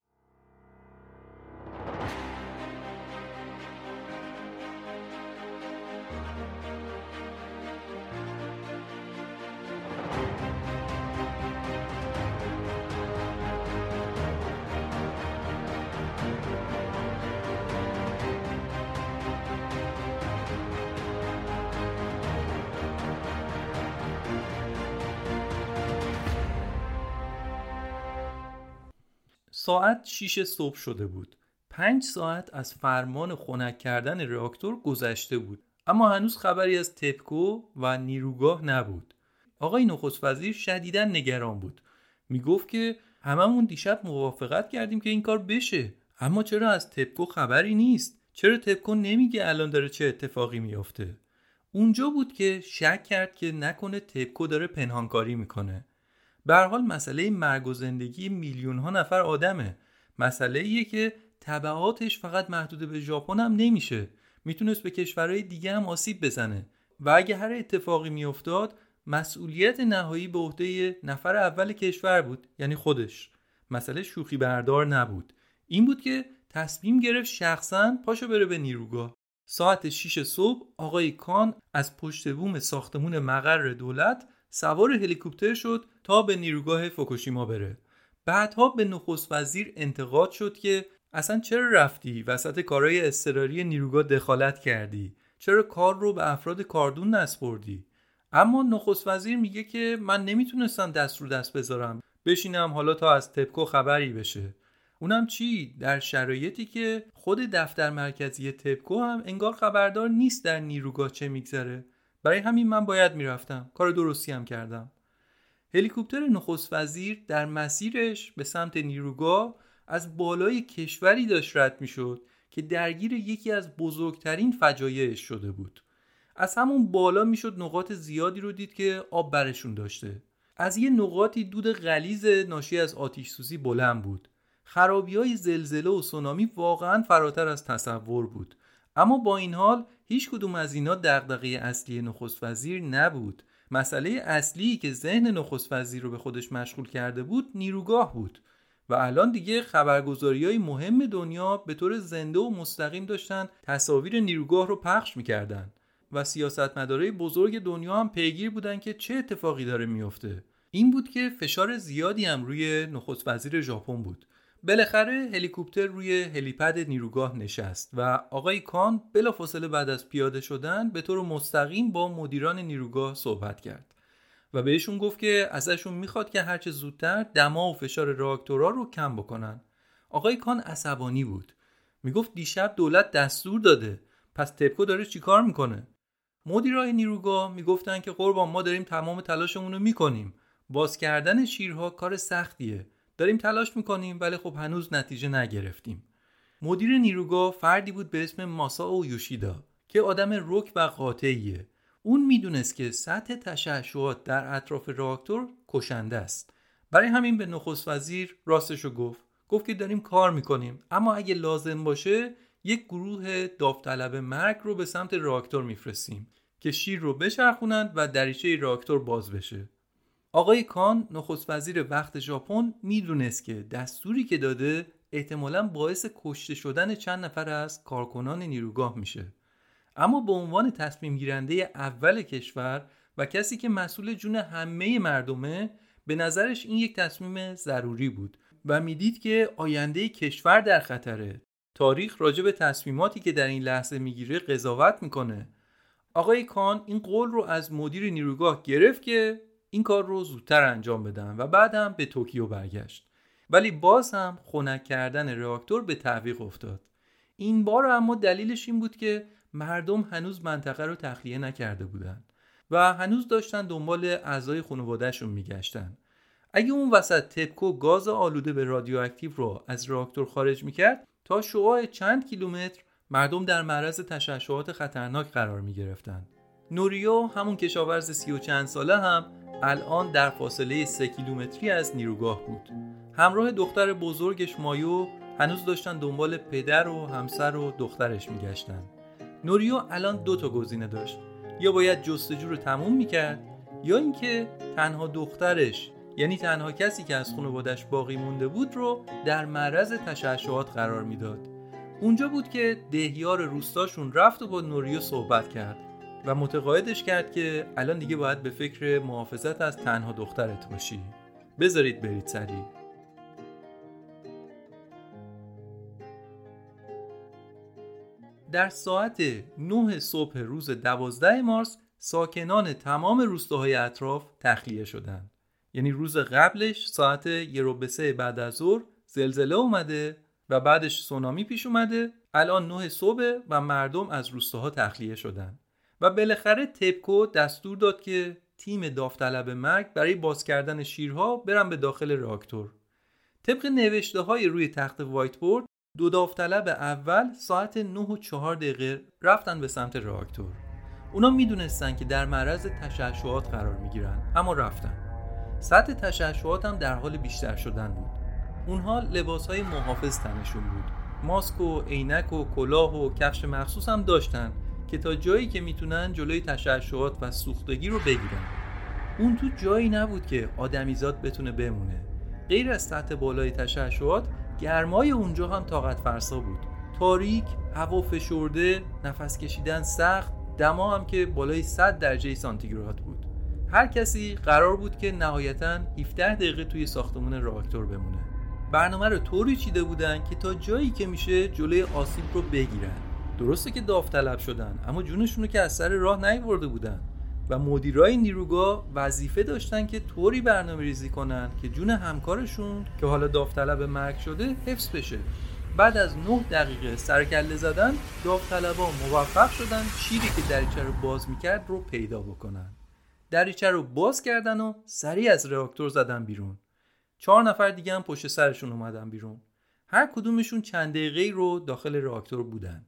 ساعت شیش صبح شده بود. پنج ساعت از فرمان خنک کردن راکتور گذشته بود. اما هنوز خبری از تپکو و نیروگاه نبود. آقای نخست وزیر شدیداً نگران بود. میگفت که هممون دیشب موافقت کردیم که این کار بشه. اما چرا از تپکو خبری نیست؟ چرا تپکو نمیگه الان داره چه اتفاقی میفته؟ اونجا بود که شک کرد که نکنه تپکو داره پنهانکاری میکنه. به هر حال مسئله مرگ و زندگی میلیون ها نفر آدمه. مسئله ایه که تبعاتش فقط محدود به ژاپن هم نمیشه. میتونست به کشورهای دیگه هم آسیب بزنه و اگه هر اتفاقی میافتاد مسئولیت نهایی به عهده نفر اول کشور بود، یعنی خودش. مسئله شوخی بردار نبود. این بود که تصمیم گرفت شخصاً پاشو بره به نیروگاه. ساعت شیش صبح آقای کان از پشت بوم ساختمون مقر دولت سوار هلیکوپتر شد تا به نیروگاه فوکوشیما بره. بعدها به نخست وزیر انتقاد شد که اصلا چرا رفتی وسط کارهای اضطراری نیروگاه دخالت کردی؟ چرا کار رو به افراد کاردون نسپردی؟ اما نخست وزیر میگه که من نمیتونستم دست رو دست بذارم بشینم حالا تا از تپکو خبری بشه. اونم چی؟ در شرایطی که خود دفتر مرکزی تپکو هم انگار خبردار نیست در نیروگاه چه میگذره. برای همین من باید میرفتم. کار درستی هم کردم. هلیکوپتر نخست وزیر در مسیرش به سمت نیروگاه از بالای کشوری داشت رد میشد که درگیر یکی از بزرگترین فجایعش شده بود. از همون بالا میشد نقاط زیادی رو دید که آب برشون داشته. از یه نقاطی دود غلیظ ناشی از آتش سوزی بلند بود. خرابی‌های زلزله و سونامی واقعاً فراتر از تصور بود. اما با این حال هیچ کدوم از اینا دغدغه اصلی نخست وزیر نبود. مسئله اصلی که ذهن نخست وزیر رو به خودش مشغول کرده بود نیروگاه بود و الان دیگه خبرگزاری‌های مهم دنیا به طور زنده و مستقیم داشتن تصاویر نیروگاه رو پخش می‌کردن و سیاستمدارای بزرگ دنیا هم پیگیر بودن که چه اتفاقی داره میفته. این بود که فشار زیادی هم روی نخست وزیر ژاپن بود. بالاخره هلیکوپتر روی هلیپد نیروگاه نشست و آقای کان بلافاصله بعد از پیاده شدن به طور مستقیم با مدیران نیروگاه صحبت کرد و بهشون گفت که ازشون میخواد که هرچه زودتر دما و فشار راکتورها رو کم بکنن. آقای کان عصبانی بود. میگفت دیشب دولت دستور داده، پس تپکو داره چیکار میکنه؟ مدیرای نیروگاه میگفتن که قربان ما داریم تمام تلاشمون رو میکنیم. باز کردن شیرها کار سختیه. داریم تلاش میکنیم ولی خب هنوز نتیجه نگرفتیم. مدیر نیروگاه فردی بود به اسم ماساو یوشیدا که آدم رک و قاطعیه. اون میدونست که سطح تشعشعات در اطراف راکتور کشنده است. برای همین به نخست وزیر راستشو گفت. گفت که داریم کار میکنیم اما اگه لازم باشه یک گروه داوطلب مرگ رو به سمت راکتور میفرستیم که شیر رو بچرخونند و دریچه راکتور باز بشه. آقای کان نخست وزیر وقت ژاپن میدونست که دستوری که داده احتمالاً باعث کشته شدن چند نفر از کارکنان نیروگاه میشه. اما به عنوان تصمیم گیرنده اول کشور و کسی که مسئول جون همه مردمه به نظرش این یک تصمیم ضروری بود و میدید که آینده کشور در خطره. تاریخ راجع به تصمیماتی که در این لحظه میگیره قضاوت میکنه. آقای کان این قول رو از مدیر نیروگاه گرفت که این کار رو زودتر انجام بدن و بعد هم به توکیو برگشت. ولی باز هم خنک کردن راکتور به تعویق افتاد. این بار اما دلیلش این بود که مردم هنوز منطقه رو تخلیه نکرده بودن و هنوز داشتن دنبال اعضای خانواده‌شون میگشتن. اگه اون وسط تپکو گاز آلوده به رادیواکتیو رو از راکتور خارج میکرد تا شعاع چند کیلومتر مردم در معرض تشعشعات خطرناک قرار میگرفتن. نوریو همون کشاورز سی و چند ساله هم الان در فاصله سه کیلومتری از نیروگاه بود. همراه دختر بزرگش مایو هنوز داشتن دنبال پدر و همسر و دخترش میگشتن. نوریو الان دو تا گزینه داشت. یا باید جستجو رو تموم میکرد یا اینکه تنها دخترش، یعنی تنها کسی که از خانواده‌اش باقی مونده بود، رو در معرض تشعشعات قرار میداد. اونجا بود که دهیار روستاشون رفت و با نوریو صحبت کرد و متقاعدش کرد که الان دیگه باید به فکر محافظت از تنها دخترت باشی. بذارید برید سریع. در ساعت نه صبح روز دوازده مارس ساکنان تمام روستاهای اطراف تخلیه شدند. یعنی روز قبلش ساعت یه رو به سه بعد از ظهر زلزله اومده و بعدش سونامی پیش اومده. الان نه صبح و مردم از روستاها تخلیه شدن و بالاخره تپکو دستور داد که تیم داوطلب مرگ برای باز کردن شیرها برن به داخل راکتور. طبق نوشته های روی تخت وایت بورد دو داوطلب اول ساعت نه و چهار دقیقه رفتن به سمت راکتور. اونا میدونستن که در معرض تشعشعات قرار میگیرن اما رفتن. سطح تشعشعات هم در حال بیشتر شدن بود. اونها لباسهای محافظ تنشون بود. ماسک و عینک و کلاه و کفش مخصوص هم داشتن که تا جایی که میتونن جلوی تشعشعات و سوختگی رو بگیرن. اون تو جایی نبود که آدمیزاد بتونه بمونه. غیر از سطح بالای تشعشعات، گرمای اونجا هم طاقت فرسا بود. تاریک، هوا فشرده، نفس کشیدن سخت، دما هم که بالای صد درجه سانتیگراد بود. هر کسی قرار بود که نهایتاً هفده دقیقه توی ساختمان راکتور بمونه. برنامه رو طوری چیده بودن که تا جایی که میشه جلوی آسیب رو بگیرن. درسته که داوطلب شدن اما جونشون رو که از سر راه نیاورده بودن. و مدیرای نیروگاه وظیفه داشتن که طوری برنامه‌ریزی کنن که جون همکارشون که حالا داوطلب مرگ شده حفظ بشه. بعد از نه دقیقه سرکله زدن، داوطلبا موفق شدن شیری که دریچه رو باز میکرد رو پیدا بکنن. دریچه رو باز کردن و سریع از راکتور زدن بیرون. چهار نفر دیگه هم پشت سرشون اومدن بیرون. هر کدومشون چند دقیقه رو داخل راکتور بودن.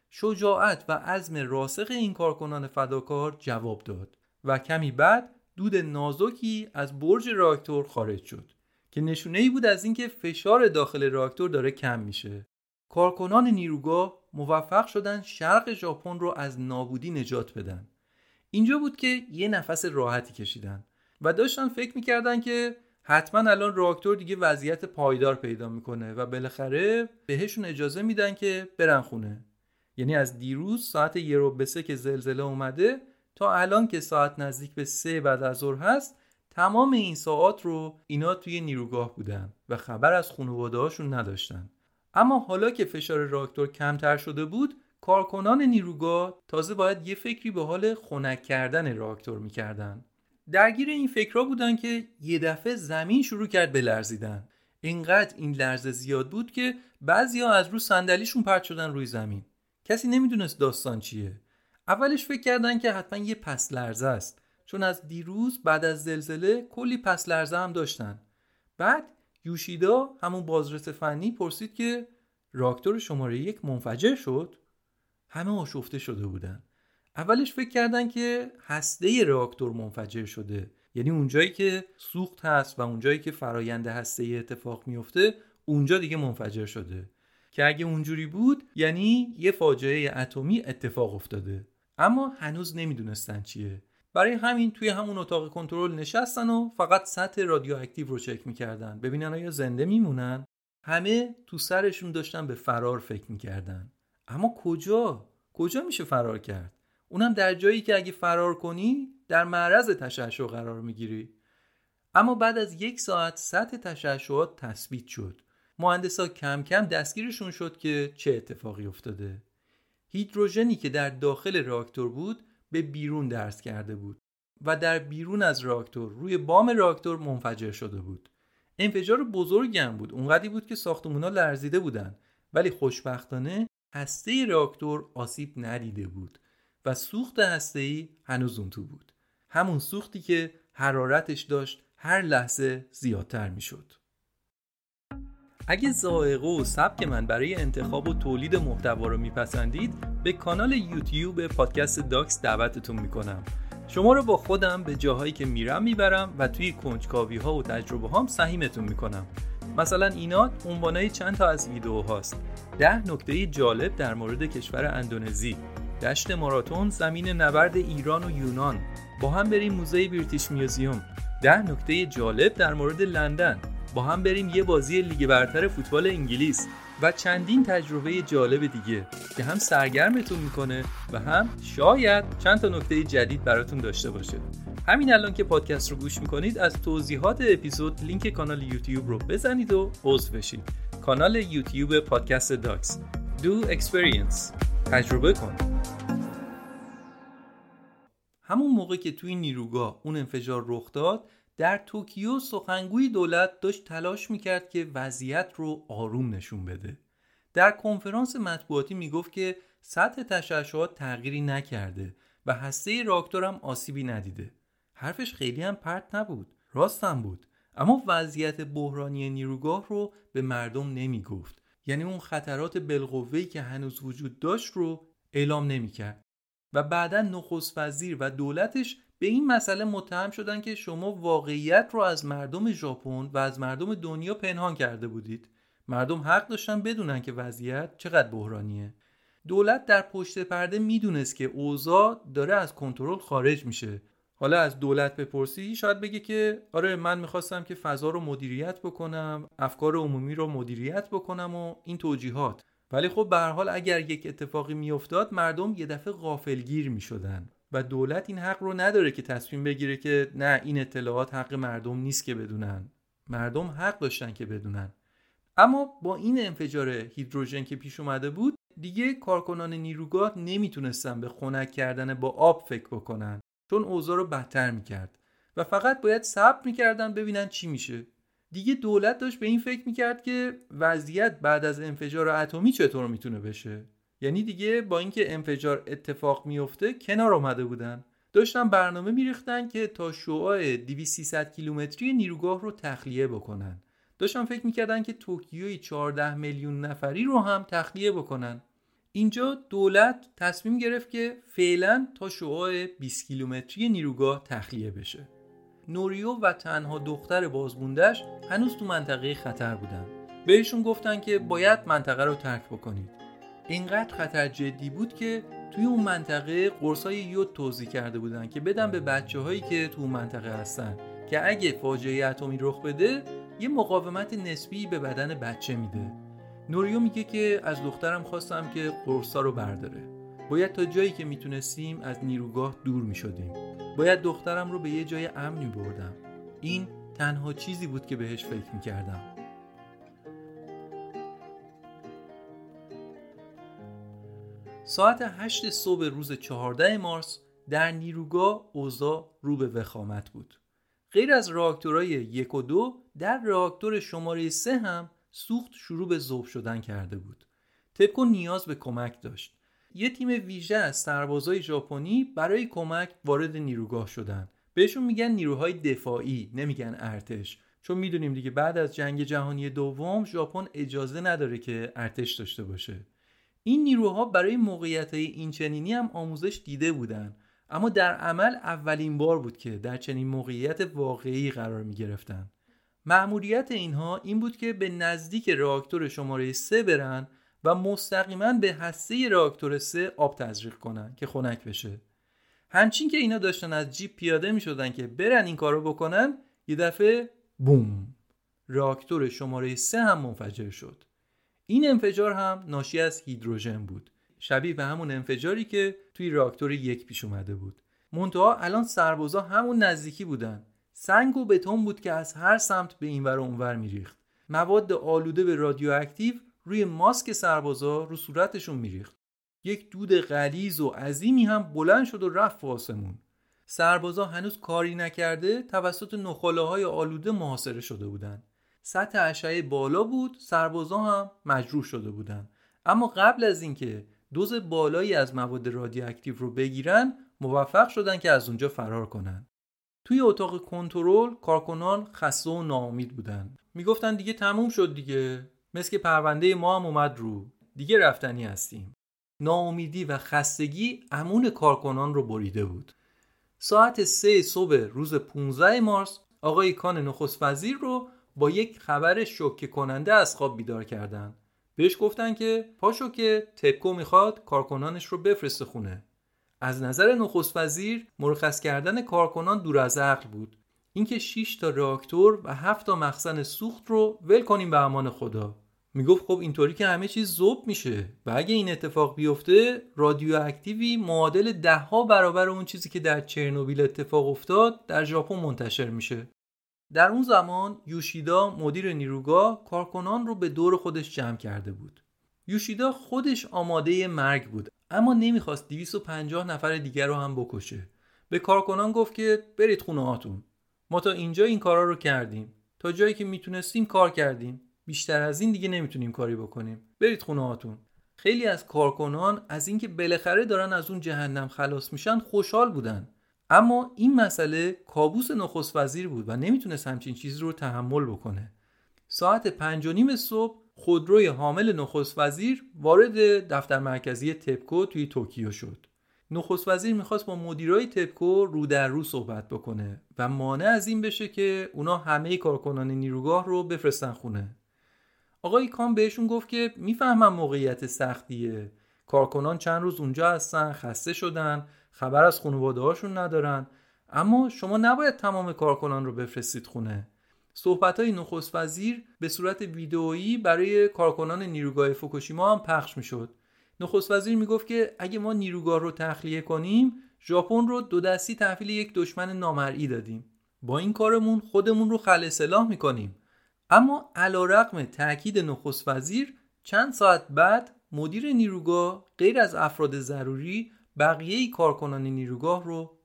شجاعت و عزم راسخ این کارکنان فداکار جواب داد و کمی بعد دود نازکی از برج راکتور خارج شد که نشونه‌ای بود از اینکه فشار داخل راکتور داره کم میشه. کارکنان نیروگاه موفق شدن شرق ژاپن رو از نابودی نجات بدن. اینجا بود که یه نفس راحتی کشیدن و داشتن فکر میکردن که حتما الان راکتور دیگه وضعیت پایدار پیدا میکنه و بالاخره بهشون اجازه میدن که برن خونه. یعنی از دیروز ساعت یه رو به سه که زلزله اومده تا الان که ساعت نزدیک به سه بعد از ظهر هست، تمام این ساعات رو اینا توی نیروگاه بودن و خبر از خانواده هاشون نداشتن. اما حالا که فشار راکتور کمتر شده بود، کارکنان نیروگاه تازه باید یه فکری به حال خنک کردن راکتور میکردن. درگیر این فکرها بودن که یه دفعه زمین شروع کرد به لرزیدن. اینقدر این لرزه زیاد بود که بعضیا از رو صندلیشون پرت شدن روی زمین. کسی نمیدونست داستان چیه. اولش فکر کردن که حتما یه پس لرزه است، چون از دیروز بعد از زلزله کلی پس لرزه هم داشتن. بعد یوشیدا همون بازرس فنی پرسید که راکتور شماره یک منفجر شد؟ همه آشفته شده بودن. اولش فکر کردن که هسته راکتور منفجر شده، یعنی اونجایی که سوخت هست و اونجایی که فرایند هسته‌ای اتفاق میفته اونجا دیگه منفجر شده، که اگه اونجوری بود یعنی یه فاجعه اتمی اتفاق افتاده. اما هنوز نمیدونستن چیه. برای همین توی همون اتاق کنترل نشستن و فقط سطح رادیواکتیو رو چک میکردن ببینن آیا زنده میمونن. همه تو سرشون داشتن به فرار فکر میکردن. اما کجا؟ کجا میشه فرار کرد؟ اونم در جایی که اگه فرار کنی در معرض تشعشع قرار میگیری. اما بعد از یک ساعت سطح تشعشعات تثبیت شد. مهندسا کم کم دستگیرشون شد که چه اتفاقی افتاده. هیدروژنی که در داخل راکتور بود به بیرون درز کرده بود و در بیرون از راکتور روی بام راکتور منفجر شده بود. انفجار بزرگی هم بود، اونقدری بود که ساختمونا لرزیده بودن، ولی خوشبختانه هسته راکتور آسیب ندیده بود و سوخت هسته‌ای هنوز اون تو بود. همون سوختی که حرارتش داشت هر لحظه زیادتر میشد. اگه ذائقه و سبک من برای انتخاب و تولید محتوا رو میپسندید، به کانال یوتیوب پادکست داکس دعوتتون میکنم. شما رو با خودم به جاهایی که میرم میبرم و توی کنجکاوی ها و تجربه هام سهیمتون میکنم. مثلا اینا عنوانای چند تا از ویدیو هاست. ده نکته جالب در مورد کشور اندونزی، دشت ماراتون زمین نبرد ایران و یونان، با هم بریم موزه بریتیش میوزیوم. ده نکته جالب در مورد لندن، با هم بریم یه بازی لیگ برتر فوتبال انگلیس و چندین تجربه جالب دیگه که هم سرگرمتون میکنه و هم شاید چند تا نکته جدید براتون داشته باشه. همین الان که پادکست رو گوش میکنید از توضیحات اپیزود لینک کانال یوتیوب رو بزنید و عضو بشید. کانال یوتیوب پادکست داکس. Do experience. تجربه کن. همون موقع که توی نیروگاه اون انفجار رخ داد، در توکیو سخنگوی دولت داشت تلاش میکرد که وضعیت رو آروم نشون بده. در کنفرانس مطبوعاتی میگفت که سطح تشعشعات تغییری نکرده و هسته راکتور هم آسیبی ندیده. حرفش خیلی هم پرت نبود، راست هم بود، اما وضعیت بحرانی نیروگاه رو به مردم نمیگفت. یعنی اون خطرات بالقوه‌ای که هنوز وجود داشت رو اعلام نمیکرد. و بعداً نخست وزیر و دولتش به این مسئله متهم شدن که شما واقعیت رو از مردم ژاپن و از مردم دنیا پنهان کرده بودید. مردم حق داشتن بدونن که وضعیت چقدر بحرانیه. دولت در پشت پرده میدونست که اوضاع داره از کنترل خارج میشه. حالا از دولت بپرسی شاید بگه که آره من میخواستم که فضا رو مدیریت بکنم، افکار عمومی رو مدیریت بکنم و این توجیهات. ولی خب به هر حال اگر یک اتفاقی میافتاد مردم یه دفعه غافلگیر میشدن و دولت این حق رو نداره که تصمیم بگیره که نه این اطلاعات حق مردم نیست که بدونن. مردم حق داشتن که بدونن. اما با این انفجار هیدروژن که پیش اومده بود دیگه کارکنان نیروگاه نمیتونستن به خنک کردن با آب فکر بکنن. چون اوضاع رو بدتر میکرد و فقط باید صبر میکردن ببینن چی میشه. دیگه دولت داشت به این فکر میکرد که وضعیت بعد از انفجار اتمی چطور میتونه بشه. یعنی دیگه با اینکه انفجار اتفاق میفته کنار اومده بودن، داشتن برنامه میریختن که تا شعاع دویست سیصد کیلومتری نیروگاه رو تخلیه بکنن. داشتن فکر میکردن که توکیوی چهارده میلیون نفری رو هم تخلیه بکنن. اینجا دولت تصمیم گرفت که فعلا تا شعاع بیست کیلومتری نیروگاه تخلیه بشه. نوریو و تنها دختر بازمونده‌اش هنوز تو منطقه خطر بودن. بهشون گفتن که باید منطقه رو ترک بکنید. اینقدر خطر جدی بود که توی اون منطقه قرصای یود توزیع کرده بودن که بدن به بچه‌هایی که تو اون منطقه هستن که اگه فاجعه اتمی رخ بده یه مقاومت نسبی به بدن بچه میده. نوریو میگه که از دخترم خواستم که قرصا رو برداره. باید تا جایی که میتونستیم از نیروگاه دور میشدیم. باید دخترم رو به یه جای امنی بردم. این تنها چیزی بود که بهش فکر میکردم. ساعت هشت صبح روز چهاردهم مارس در نیروگاه اوضاع رو به وخامت بود. غیر از راکتورهای یک و دو، در راکتور شماره سه هم سوخت شروع به ذوب شدن کرده بود. تپکو نیاز به کمک داشت. یه تیم ویژه از سربازای ژاپنی برای کمک وارد نیروگاه شدن. بهشون میگن نیروهای دفاعی، نمیگن ارتش، چون میدونیم دیگه بعد از جنگ جهانی دوم ژاپن اجازه نداره که ارتش داشته باشه. این نیروها برای موقعیت‌های اینچنینی هم آموزش دیده بودن، اما در عمل اولین بار بود که در چنین موقعیت واقعی قرار می‌گرفتن. مأموریت اینها این بود که به نزدیک راکتور شماره سه برن و مستقیما به هسته راکتور سه آب تزریق کنن که خنک بشه. همچین که اینا داشتن از جیپ پیاده می‌شدن که برن این کارو بکنن، یه دفعه بوم، راکتور شماره سه هم منفجر شد. این انفجار هم ناشی از هیدروژن بود، شبیه به همون انفجاری که توی راکتور یک پیش اومده بود. منتها الان سربازا همون نزدیکی بودن. سنگ و بتون بود که از هر سمت به اینور و اونور میریخت. مواد آلوده به رادیواکتیو روی ماسک سربازا رو صورتشون میریخت. یک دود غلیظ و عظیمی هم بلند شد و رفت به آسمون. سربازا هنوز کاری نکرده توسط نخاله‌های آلوده محاصره شده بودن. سطح اشعه بالا بود، سربازا هم مجروح شده بودن. اما قبل از اینکه دوز بالایی از مواد رادیواکتیو رو بگیرن، موفق شدن که از اونجا فرار کنن. توی اتاق کنترل کارکنان خسته و ناامید بودن. میگفتن دیگه تموم شد دیگه، مثل که پرونده ما هم اومد رو، دیگه رفتنی هستیم. ناامیدی و خستگی امون کارکنان رو بریده بود. ساعت سه صبح روز پانزده مارس آقای کان نخست وزیر رو با یک خبر شوکه کننده از خواب بیدار کردن. بهش گفتن که پاشو که تپکو میخواد کارکنانش رو بفرسته خونه. از نظر نخست وزیر مرخص کردن کارکنان دور از عقل بود. اینکه شش تا راکتور و هفت تا مخزن سوخت رو ول کنیم به امان خدا. میگفت خب اینطوری که همه چیز ذوب میشه و اگه این اتفاق بیفته رادیواکتیوی معادل ده ها برابر اون چیزی که در چرنوبیل اتفاق افتاد در ژاپن منتشر میشه. در اون زمان یوشیدا مدیر نیروگاه کارکنان رو به دور خودش جمع کرده بود. یوشیدا خودش آماده مرگ بود، اما نمیخواست دویست و پنجاه نفر دیگر رو هم بکشه. به کارکنان گفت که برید خونه هاتون. ما تا اینجا این کارا رو کردیم. تا جایی که میتونستیم کار کردیم. بیشتر از این دیگه نمیتونیم کاری بکنیم. برید خونه هاتون. خیلی از کارکنان از اینکه بالاخره دارن از اون جهنم خلاص میشن خوشحال بودن. اما این مسئله کابوس نخست وزیر بود و نمیتونست همچین چیزی رو تحمل بکنه. ساعت پنج و نیم صبح خودروی حامل نخست وزیر وارد دفتر مرکزی تپکو توی توکیو شد. نخست وزیر میخواست با مدیرای تپکو رو در رو صحبت بکنه و مانع از این بشه که اونا همه کارکنان نیروگاه رو بفرستن خونه. آقای کان بهشون گفت که میفهمم موقعیت سختیه. کارکنان چند روز اونجا هستن، خسته شدن، خبر از خانواده هاشون ندارن، اما شما نباید تمام کارکنان رو بفرستید خونه. صحبت‌های نخست وزیر به صورت ویدئویی برای کارکنان نیروگاه فوکوشیما هم پخش می‌شد. نخست وزیر میگفت که اگه ما نیروگاه رو تخلیه کنیم، ژاپن رو دو دستی تحویل یک دشمن نامرئی دادیم. با این کارمون خودمون رو خلع سلاح می‌کنیم. اما علیرغم تاکید نخست وزیر، چند ساعت بعد مدیر نیروگاه غیر از افراد ضروری بقیه کارکنان نیروگاه رو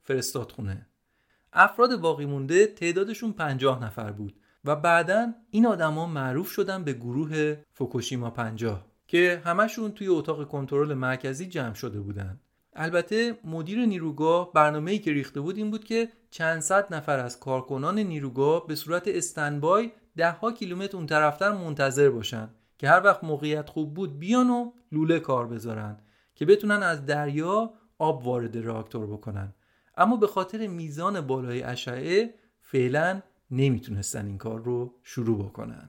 فرستاد خونه. افراد باقی مونده تعدادشون پنجاه نفر بود و بعداً این آدما معروف شدن به گروه فوکوشیما پنجاه که همشون توی اتاق کنترل مرکزی جمع شده بودن. البته مدیر نیروگاه برنامه‌ای که ریخته بود این بود که چند صد نفر از کارکنان نیروگاه به صورت استندبای ده ها کیلومتر اون طرفتر منتظر باشن که هر وقت موقعیت خوب بود بیان و لوله کار بذارن که بتونن از دریا آب وارد راکتور بکنن. اما به خاطر میزان بالای اشعه فعلا نمیتونستن این کار رو شروع بکنن.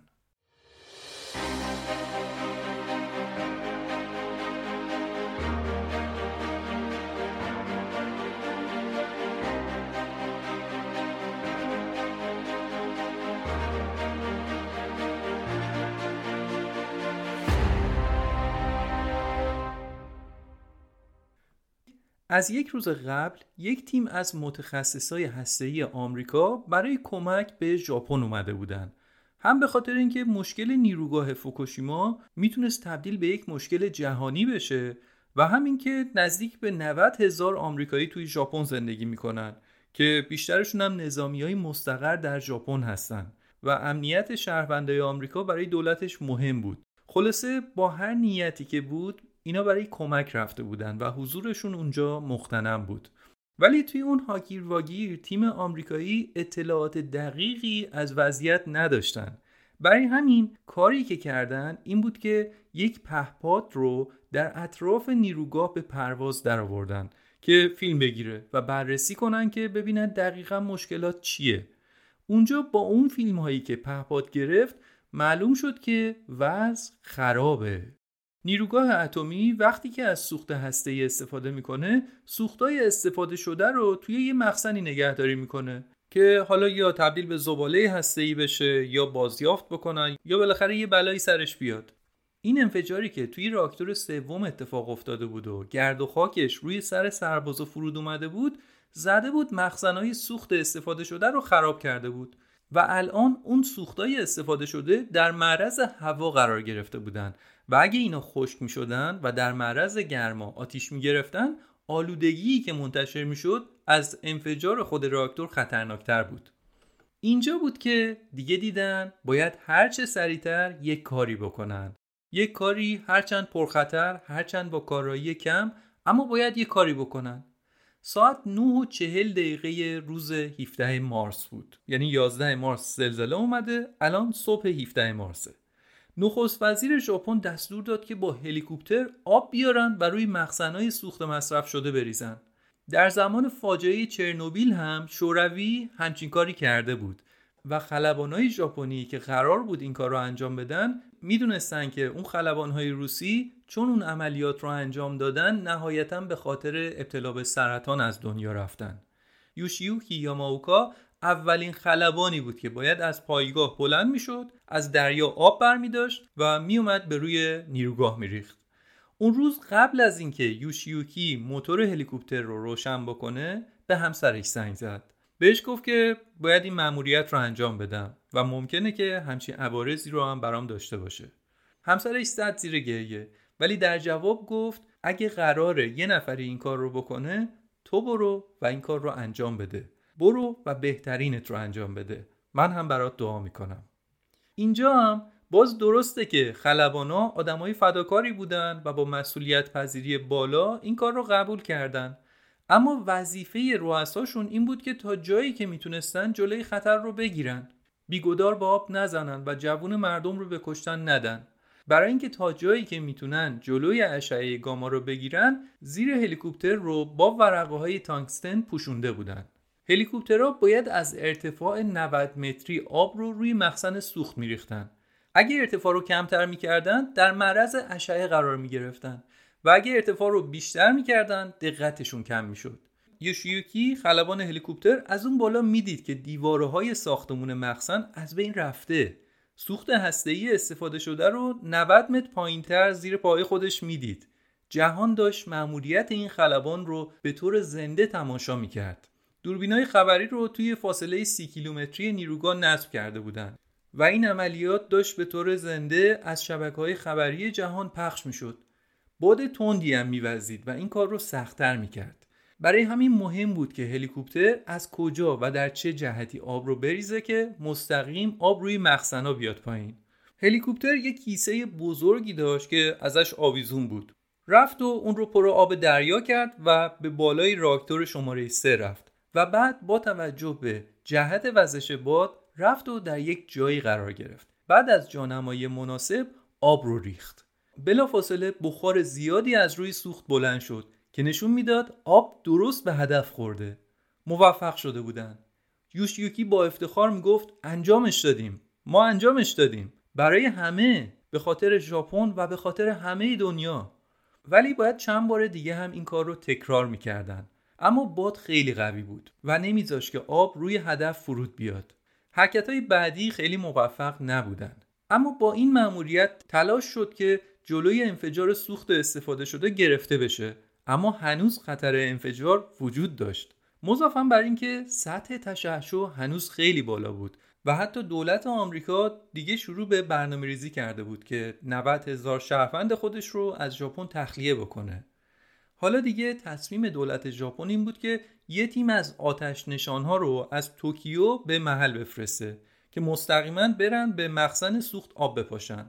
از یک روز قبل یک تیم از متخصصای هسته‌ای آمریکا برای کمک به ژاپن اومده بودن. هم به خاطر اینکه مشکل نیروگاه فوکوشیما میتونست تبدیل به یک مشکل جهانی بشه و هم اینکه نزدیک به نود هزار آمریکایی توی ژاپن زندگی میکنن که بیشترشون هم نظامیای مستقر در ژاپن هستن و امنیت شهروندای آمریکا برای دولتش مهم بود. خلاصه با هر نیتی که بود اینا برای کمک رفته بودن و حضورشون اونجا مختنم بود. ولی توی اون هاگیر واگیر تیم آمریکایی اطلاعات دقیقی از وضعیت نداشتن. برای همین کاری که کردن این بود که یک پهپاد رو در اطراف نیروگاه به پرواز در آوردن که فیلم بگیره و بررسی کنن که ببینن دقیقا مشکلات چیه. اونجا با اون فیلم هایی که پهپاد گرفت معلوم شد که وضع خرابه. نیروگاه اتمی وقتی که از سوخت هسته‌ای استفاده میکنه سوختای استفاده شده رو توی یه مخزنی نگهداری میکنه که حالا یا تبدیل به زباله هسته‌ای بشه یا بازیافت بکنن یا بالاخره یه بلایی سرش بیاد. این انفجاری که توی راکتور سوم اتفاق افتاده بود و گرد و خاکش روی سر سربازا فرود اومده بود زده بود مخزنای سوخت استفاده شده رو خراب کرده بود و الان اون سوختای استفاده شده در معرض هوا قرار گرفته بودن و اگه اینا خشک می شدن و در معرض گرما آتیش می گرفتن آلودگی که منتشر می شد از انفجار خود راکتور خطرناکتر بود. اینجا بود که دیگه دیدن باید هرچه سریعتر یک کاری بکنن. یک کاری هرچند پرخطر، هرچند با کارایی کم، اما باید یک کاری بکنن. ساعت نه و چهل دقیقه روز هفدهم مارس بود. یعنی یازده مارس زلزله اومده، الان صبح هفدهم مارسه. نخست وزیر ژاپن دستور داد که با هلیکوپتر آب بیارن و روی مخزن‌های سوخت مصرف شده بریزن. در زمان فاجعه چرنوبیل هم شوروی همچین کاری کرده بود و خلبان‌های ژاپنی که قرار بود این کار رو انجام بدن میدونستن که اون خلبان‌های روسی چون اون عملیات رو انجام دادن نهایتاً به خاطر ابتلا به سرطان از دنیا رفتن. یوشیوکی یاماوکا اولین خلبانی بود که باید از پایگاه بلند میشد، از دریا آب برمی داشت و می اومد به روی نیروگاه می ریخت. اون روز قبل از اینکه یوشیوکی موتور هلیکوپتر رو روشن بکنه به همسرش زنگ زد. بهش گفت که باید این مأموریت رو انجام بدم و ممکنه که همچین عوارضی رو هم برام داشته باشه. همسرش زد زیر گریه ولی در جواب گفت اگه قراره یه نفری این کار رو بکنه تو برو و این کار رو انجام بده. برو و بهترینت رو انجام بده. من هم برات دعا میکنم. اینجا هم باز درسته که خلبانا آدمای فداکاری بودن و با مسئولیت پذیری بالا این کار رو قبول کردن. اما وظیفه رؤساشون این بود که تا جایی که میتونستن جلوی خطر رو بگیرن. بیگدار به آب نزنن و جوون مردم رو به کشتن ندن. برای اینکه تا جایی که میتونن جلوی اشعه گاما رو بگیرن زیر هلیکوپتر رو با ورقه‌های تانکستن پوشونده بودن. هلیکوپترها باید از ارتفاع نود متری آب رو روی مخزن سوخت میریختن. اگه ارتفاع رو کمتر میکردن در معرض اشعه قرار میگرفتن و اگه ارتفاع رو بیشتر میکردن دقتشون کم میشد. یوشیوکی خلبان هلیکوپتر از اون بالا میدید که دیوارهای ساختمون مخزن از بین رفته. سوخت هسته‌ای استفاده شده رو نود متر پایینتر زیر پای خودش میدید. جهان داشت مأموریت این خلبان رو به طور زنده تماشا میکرد. دوربینای خبری رو توی فاصله سی کیلومتری نیروگاه نصب کرده بودند و این عملیات داشت به طور زنده از شبکه‌های خبری جهان پخش می‌شد. باد تندی هم می‌وزید و این کار رو سخت‌تر می‌کرد. برای همین مهم بود که هلیکوپتر از کجا و در چه جهتی آب رو بریزه که مستقیم آب روی مخزن‌ها بیاد پایین. هلیکوپتر یک کیسه بزرگی داشت که ازش آویزون بود. رفت و اون رو پر آب دریا کرد و به بالای راکتور شماره سه رفت و بعد با توجه به جهت وزش باد رفت و در یک جایی قرار گرفت. بعد از جانمایی مناسب آب رو ریخت. بلافاصله بخار زیادی از روی سوخت بلند شد که نشون میداد آب درست به هدف خورده. موفق شده بودن. یوشیوکی با افتخار میگفت انجامش دادیم. ما انجامش دادیم. برای همه، به خاطر ژاپن و به خاطر همه دنیا. ولی باید چند بار دیگه هم این کار رو تکرار میکردن. اما باد خیلی قوی بود و نمیذاشت که آب روی هدف فرود بیاد. حرکت‌های بعدی خیلی موفق نبودن. اما با این مأموریت تلاش شد که جلوی انفجار سوخت استفاده شده گرفته بشه، اما هنوز خطر انفجار وجود داشت. مضافاً بر اینکه سطح تشعشع هنوز خیلی بالا بود و حتی دولت آمریکا دیگه شروع به برنامه‌ریزی کرده بود که نود هزار شهروند خودش رو از ژاپن تخلیه بکنه. حالا دیگه تصمیم دولت ژاپن این بود که یه تیم از آتش نشان‌ها رو از توکیو به محل بفرسته که مستقیما برن به مخزن سوخت آب بپاشن.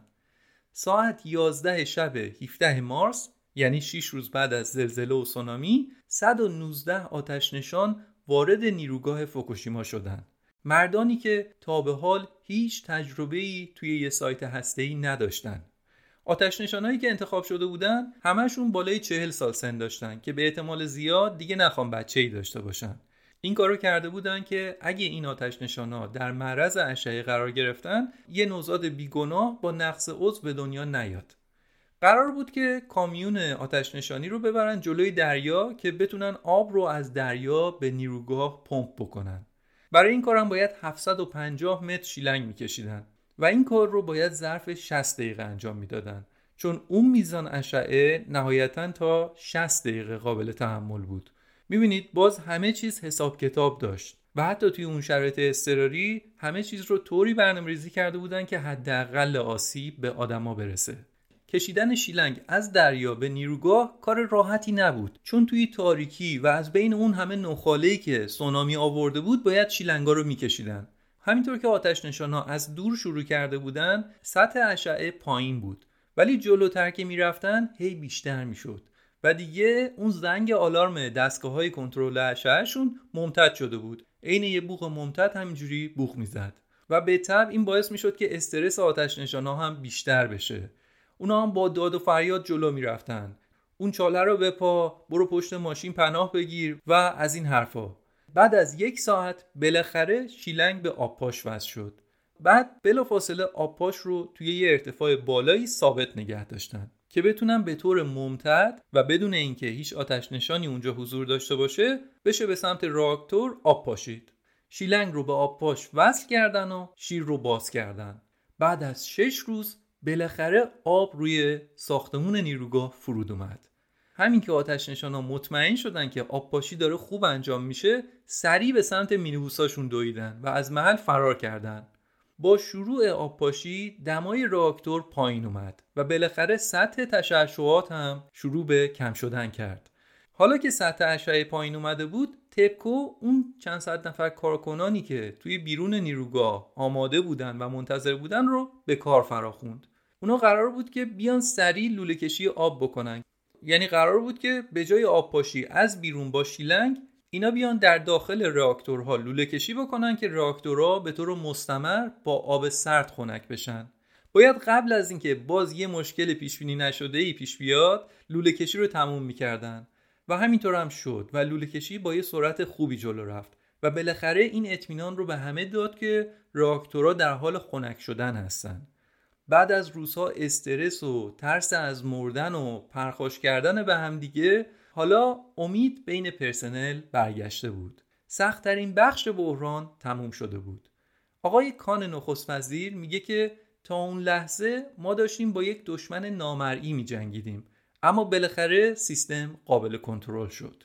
ساعت یازده شب هفدهم مارس، یعنی شش روز بعد از زلزله و سونامی، صد و نوزده آتش نشان وارد نیروگاه فوکوشیما شدن. مردانی که تا به حال هیچ تجربه‌ای توی یه سایت هسته‌ای نداشتن. آتش نشانایی که انتخاب شده بودن همشون بالای چهل سال سن داشتن که به احتمال زیاد دیگه نخوام بچه‌ای داشته باشن. این کارو کرده بودن که اگه این آتش نشانا در معرض اشعه قرار گرفتن، یه نوزاد بیگناه با نقص عضو به دنیا نیاد. قرار بود که کامیون آتش نشانی رو ببرن جلوی دریا که بتونن آب رو از دریا به نیروگاه پمپ بکنن. برای این کارم باید هفتصد و پنجاه متر شیلنگ می‌کشیدن و این کار رو باید ظرف شصت دقیقه انجام میدادن، چون اون میزان اشعه نهایتاً تا شصت دقیقه قابل تحمل بود. میبینید باز همه چیز حساب کتاب داشت و حتی توی اون شرایط اضطراری همه چیز رو طوری برنامه‌ریزی کرده بودن که حداقل آسیب به آدما برسه. کشیدن شیلنگ از دریا به نیروگاه کار راحتی نبود، چون توی تاریکی و از بین اون همه نخاله‌ای که سونامی آورده بود باید شیلنگا رو میکشیدن. همینطور که آتش نشان‌ها از دور شروع کرده بودن، سطح اشعه پایین بود، ولی جلوتر که میرفتن هی بیشتر میشد و دیگه اون زنگ آلارم دستگاه‌های کنترل اشعه‌شون ممتد شده بود. عین یه بوق ممتد همینجوری بوق میزد و به تبع این باعث میشد که استرس آتش نشان‌ها هم بیشتر بشه. اونا هم با داد و فریاد جلو میرفتن. اون چاله رو بپا، برو پشت ماشین پناه بگیر و از این حرفا. بعد از یک ساعت بالاخره شیلنگ به آبپاش وصل شد. بعد بلافاصله آبپاش رو توی یه ارتفاع بالایی ثابت نگه داشتن که بتونن به طور ممتد و بدون اینکه هیچ آتش نشانی اونجا حضور داشته باشه بشه به سمت راکتور آب پاشید. شیلنگ رو به آبپاش وصل کردن و شیر رو باز کردن. بعد از شش روز بالاخره آب روی ساختمون نیروگاه فرود اومد. همین که آتش نشانا مطمئن شدن که آب پاشی داره خوب انجام میشه، سریع به سمت مینیبوساشون دویدن و از محل فرار کردن. با شروع آب پاشی دمای راکتور پایین اومد و بالاخره سطح تشعشعات هم شروع به کم شدن کرد. حالا که سطح اشعه پایین اومده بود، تپکو اون چند صد نفر کارکنانی که توی بیرون نیروگاه آماده بودن و منتظر بودن رو به کار فراخوند. اونا قرار بود که بیان سریع لوله کشی آب بکنن. یعنی قرار بود که به جای آب پاشی از بیرون با شیلنگ، اینا بیان در داخل راکتورها لوله کشی بکنن که راکتورها به طور مستمر با آب سرد خنک بشن. باید قبل از اینکه باز یه مشکل پیش بینی نشده‌ای پیش بیاد، لوله کشی رو تموم می‌کردن. و همینطور هم شد و لوله کشی با یه سرعت خوبی جلو رفت و بالاخره این اطمینان رو به همه داد که راکتورها در حال خنک شدن هستن. بعد از روزها استرس و ترس از مردن و پرخاش کردن به هم دیگه، حالا امید بین پرسنل برگشته بود. سخت‌ترین بخش بحران تموم شده بود. آقای کان نخست وزیر میگه که تا اون لحظه ما داشتیم با یک دشمن نامرئی می‌جنگیدیم، اما بالاخره سیستم قابل کنترل شد.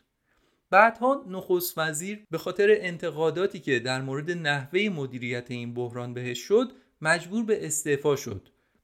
بعدها نخست وزیر به خاطر انتقاداتی که در مورد نحوه مدیریت این بحران بهش شد، مجبور به استعفا شد.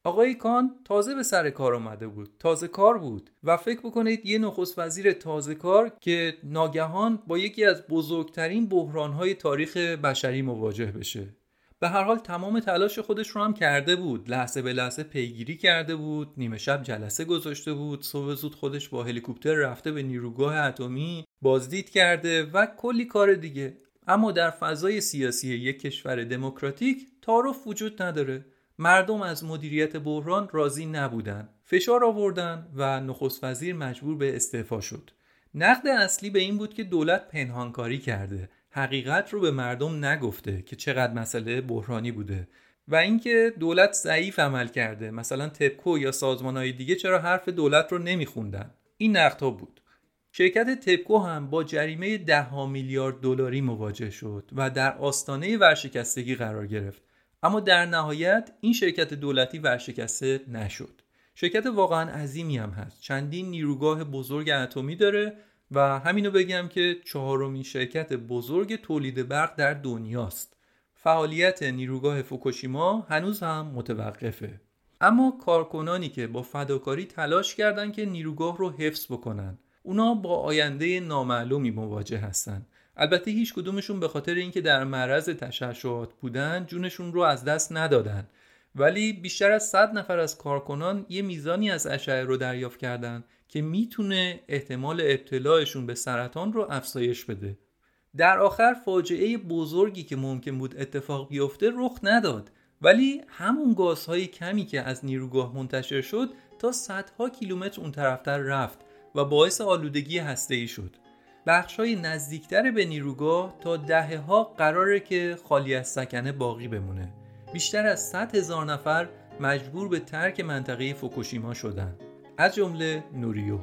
آقای کان تازه به سر کار آمده بود، تازه کار بود و فکر بکنید یه نخست وزیر تازه کار که ناگهان با یکی از بزرگترین بحران‌های تاریخ بشری مواجه بشه. به هر حال تمام تلاش خودش رو هم کرده بود، لحظه به لحظه پیگیری کرده بود، نیمه شب جلسه گذاشته بود، صبح زود خودش با هلیکوپتر رفته به نیروگاه اتمی بازدید کرده و کلی کار دیگه. اما در فضای سیاسی یک کشور دموکراتیک تعارف وجود نداره. مردم از مدیریت بحران راضی نبودن، فشار آوردن و نخست وزیر مجبور به استعفا شد. نقد اصلی به این بود که دولت پنهانکاری کرده، حقیقت رو به مردم نگفته که چقدر مسئله بحرانی بوده و اینکه دولت ضعیف عمل کرده، مثلا تپکو یا سازمان‌های دیگه چرا حرف دولت رو نمیخوندن. این نقدها بود. شرکت تپکو هم با جریمه ده ها میلیارد دلاری مواجه شد و در آستانه ورشکستگی قرار گرفت. اما در نهایت این شرکت دولتی ورشکسته نشد. شرکت واقعا عظیمی هم هست. چندین نیروگاه بزرگ اتمی داره و همینو بگم که چهارمین شرکت بزرگ تولید برق در دنیاست. فعالیت نیروگاه فوکوشیما هنوز هم متوقفه. اما کارکنانی که با فداکاری تلاش کردن که نیروگاه رو حفظ بکنن، اونا با آینده نامعلومی مواجه هستن. البته هیچ کدومشون به خاطر اینکه در معرض تشعشعات بودن جونشون رو از دست ندادن، ولی بیشتر از صد نفر از کارکنان یه میزانی از اشعه رو دریافت کردن که میتونه احتمال ابتلایشون به سرطان رو افزایش بده. در آخر فاجعه بزرگی که ممکن بود اتفاق بیفته رخ نداد، ولی همون گازهای کمی که از نیروگاه منتشر شد تا صدها کیلومتر اون طرفتر رفت و باعث آلودگی هسته‌ای شد. بخش‌های نزدیکتر به نیروگاه تا دهه‌ها قراره که خالی از سکنه باقی بمونه. بیشتر از صد هزار نفر مجبور به ترک منطقه فوکوشیما شدن، از جمله نوریو.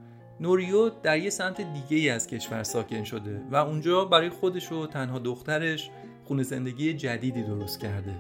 نوریو در یه سمت دیگه‌ای از کشور ساکن شده و اونجا برای خودش و تنها دخترش خونه زندگی جدیدی درست کرده.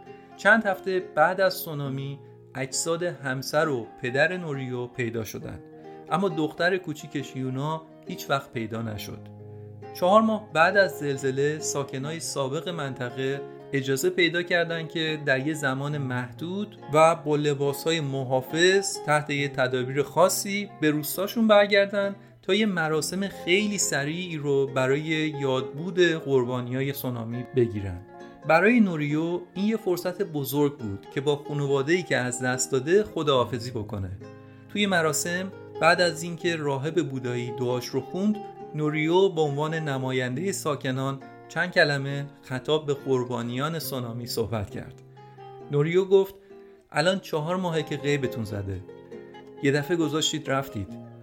چند هفته بعد از سونامی اجساد همسر و پدر نوریو پیدا شدن، اما دختر کوچیکش یونا هیچ وقت پیدا نشد. چهار ماه بعد از زلزله ساکنای سابق منطقه اجازه پیدا کردن که در یه زمان محدود و با لباسهای محافظ تحت یه تدابیر خاصی به روستاشون برگردن تا یه مراسم خیلی سریعی رو برای یادبود قربانیای سونامی بگیرن. برای نوریو این یه فرصت بزرگ بود که با خانواده‌ای که از دست داده خداحافظی بکنه. توی مراسم بعد از اینکه راهب بودایی دعاش رو خوند، نوریو به عنوان نماینده ساکنان چند کلمه خطاب به قربانیان سونامی صحبت کرد. نوریو گفت الان چهار ماهه که غیبتون زده. یه دفعه گذاشتید رفتید.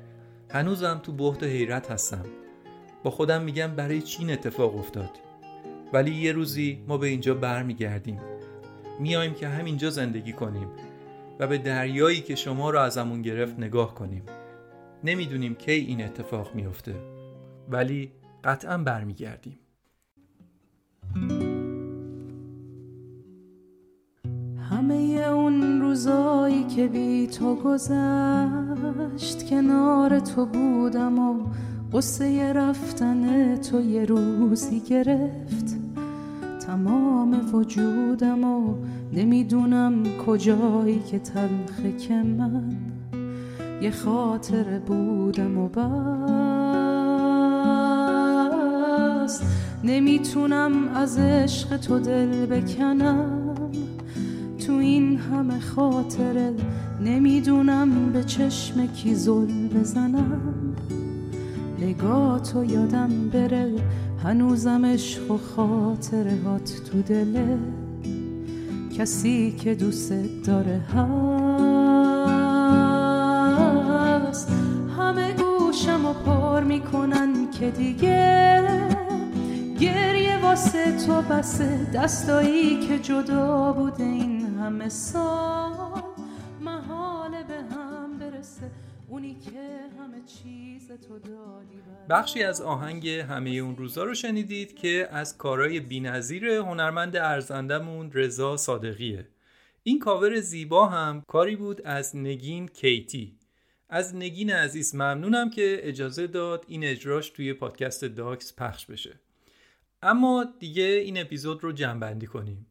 هنوزم تو بهت و حیرت هستم. با خودم میگم برای چی این اتفاق افتاد. ولی یه روزی ما به اینجا برمیگردیم. میایم که همینجا زندگی کنیم و به دریایی که شما رو ازمون گرفت نگاه کنیم. نمیدونیم کی این اتفاق میفته، ولی قطعا برمیگردیم. همه اون روزایی که بی تو گذشت کنار تو بودم و قصه رفتن تو یه روزی گرفت تمام وجودم و نمیدونم کجایی که تلخه که من یه خاطره بودم و بس نمیتونم از عشق تو دل بکنم تو این همه خاطره نمیدونم به چشم کی زل بزنم نگاه تو یادم بره هنوزم عشق و خاطره هات تو دله کسی که دوست داره هست همه گوشم و پر میکنن که دیگه گریه واسه تو بسه دستایی که جدا بوده این همه سال محاله به هم برسه اونی که همه چیز تو دادی. بخشی از آهنگ همه اون روزا رو شنیدید که از کارهای بی‌نظیر هنرمند ارزندمون رضا صادقیه. این کاور زیبا هم کاری بود از نگین کیتی. از نگین عزیز ممنونم که اجازه داد این اجراش توی پادکست داکس پخش بشه. اما دیگه این اپیزود رو جمع‌بندی کنیم.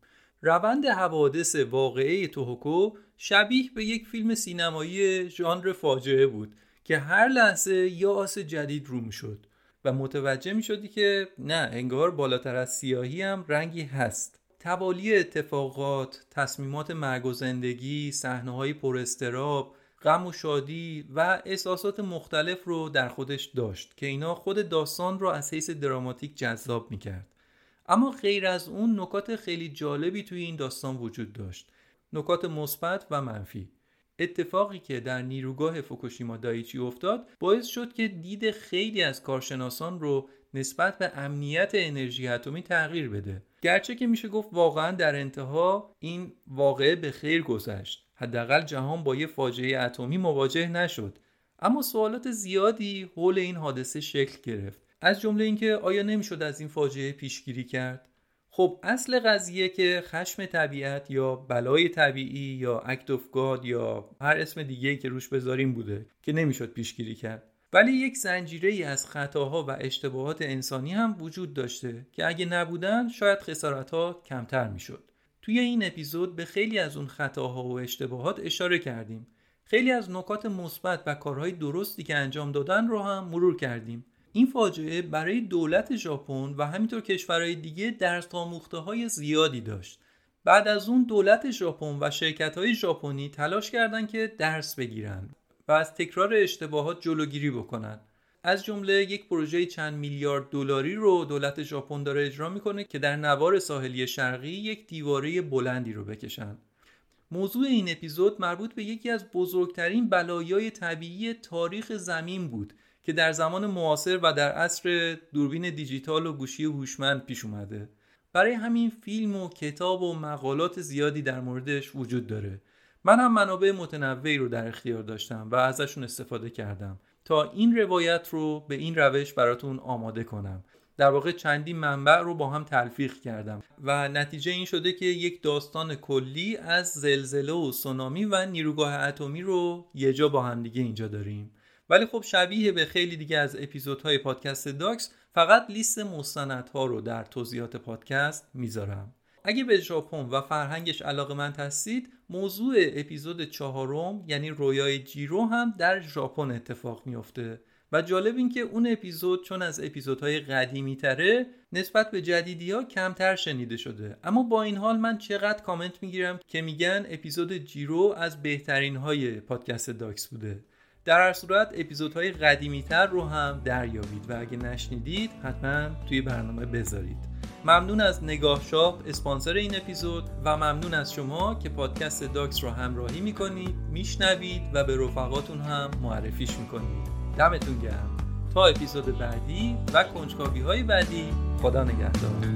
روند حوادث واقعه توهوکو شبیه به یک فیلم سینمایی ژانر فاجعه بود که هر لحظه یه آس جدید رو میشد و متوجه میشدی که نه، انگار بالاتر از سیاهی هم رنگی هست. توالی اتفاقات، تصمیمات مرگ و زندگی، صحنه‌های پر اضطراب، غم و شادی و احساسات مختلف رو در خودش داشت که اینا خود داستان رو از حیث دراماتیک جذاب میکرد. اما غیر از اون نکات خیلی جالبی توی این داستان وجود داشت، نکات مثبت و منفی. اتفاقی که در نیروگاه فوکوشیما دایچی افتاد باعث شد که دید خیلی از کارشناسان رو نسبت به امنیت انرژی اتمی تغییر بده. گرچه که میشه گفت واقعا در انتها این واقعه به خیر گذشت، حداقل جهان با یه فاجعه اتمی مواجه نشد، اما سوالات زیادی حول این حادثه شکل گرفت، از جمله اینکه آیا نمیشد از این فاجعه پیشگیری کرد؟ خب اصل قضیه که خشم طبیعت یا بلای طبیعی یا اکت اف گاد یا هر اسم دیگه‌ای که روش بذاریم بوده که نمیشد پیشگیری کرد، ولی یک زنجیره‌ای از خطاها و اشتباهات انسانی هم وجود داشته که اگه نبودن شاید خسارت‌ها کمتر میشد. توی این اپیزود به خیلی از اون خطاها و اشتباهات اشاره کردیم. خیلی از نکات مثبت و کارهای درستی که انجام دادن رو هم مرور کردیم. این فاجعه برای دولت ژاپن و همینطور کشورهای دیگه درس آموخته‌های زیادی داشت. بعد از اون دولت ژاپن و شرکت‌های ژاپنی تلاش کردند که درس بگیرن و از تکرار اشتباهات جلوگیری بکنن. از جمله یک پروژه چند میلیارد دلاری رو دولت ژاپن داره اجرا میکنه که در نوار ساحلی شرقی یک دیواره بلندی رو بکشن. موضوع این اپیزود مربوط به یکی از بزرگترین بلایای طبیعی تاریخ زمین بود که در زمان معاصر و در عصر دوربین دیجیتال و گوشی هوشمند پیش اومده. برای همین فیلم و کتاب و مقالات زیادی در موردش وجود داره. من هم منابع متنوعی رو در اختیار داشتم و ازشون استفاده کردم تا این روایت رو به این روش براتون آماده کنم. در واقع چندین منبع رو با هم تلفیق کردم و نتیجه این شده که یک داستان کلی از زلزله و سونامی و نیروگاه اتمی رو یه جا با هم دیگه اینجا داریم. ولی خب شبیه به خیلی دیگه از اپیزودهای پادکست داکس فقط لیست مستندها رو در توضیحات پادکست میذارم. اگه به ژاپن و فرهنگش علاقه‌مند هستید، موضوع اپیزود چهارم یعنی رویای جیرو هم در ژاپن اتفاق میفته و جالب این که اون اپیزود چون از اپیزودهای قدیمی تره نسبت به جدیدی ها کمتر شنیده شده، اما با این حال من چقدر کامنت میگیرم که میگن اپیزود جیرو از بهترین های پادکست داکس بوده. در هر صورت اپیزودهای قدیمی تر رو هم دریابید و اگه نشنیدید حتما توی برنامه بذارید. ممنون از نگاه شاپ اسپانسر این اپیزود و ممنون از شما که پادکست داکس رو همراهی میکنید، میشنوید و به رفقاتون هم معرفیش میکنید. دمتون گرم. تا اپیزود بعدی و کنجکاوی های بعدی، خدا نگهدار.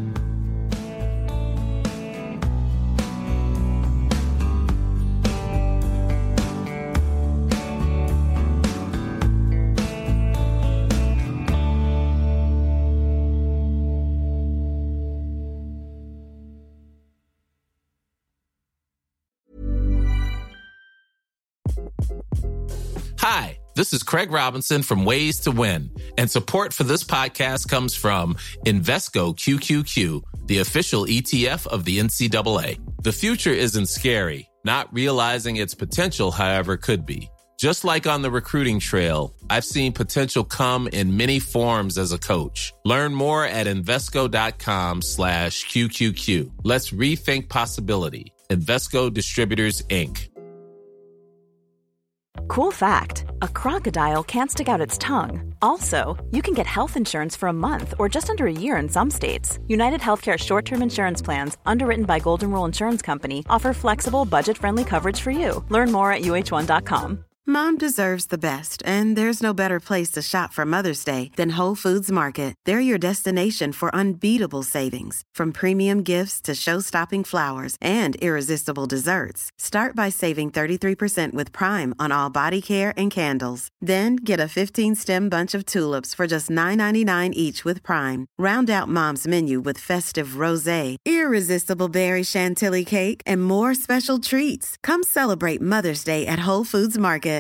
Hi, this is Craig Robinson from Ways to Win, and support for this podcast comes from Invesco Q Q Q, the official E T F of the N C double A. The future isn't scary. Not realizing its potential, however, could be. Just like on the recruiting trail, I've seen potential come in many forms as a coach. Learn more at Invesco.com slash QQQ. Let's rethink possibility. Invesco Distributors, Incorporated. Cool fact, a crocodile can't stick out its tongue. Also, you can get health insurance for a month or just under a year in some states. United Healthcare short-term insurance plans, underwritten by Golden Rule Insurance Company, offer flexible, budget-friendly coverage for you. Learn more at U H one dot com. Mom deserves the best, and there's no better place to shop for Mother's Day than Whole Foods Market. They're your destination for unbeatable savings, from premium gifts to show-stopping flowers and irresistible desserts. Start by saving thirty-three percent with Prime on all body care and candles. Then get a fifteen-stem bunch of tulips for just nine ninety-nine each with Prime. Round out Mom's menu with festive rosé, irresistible berry chantilly cake, and more special treats. Come celebrate Mother's Day at Whole Foods Market.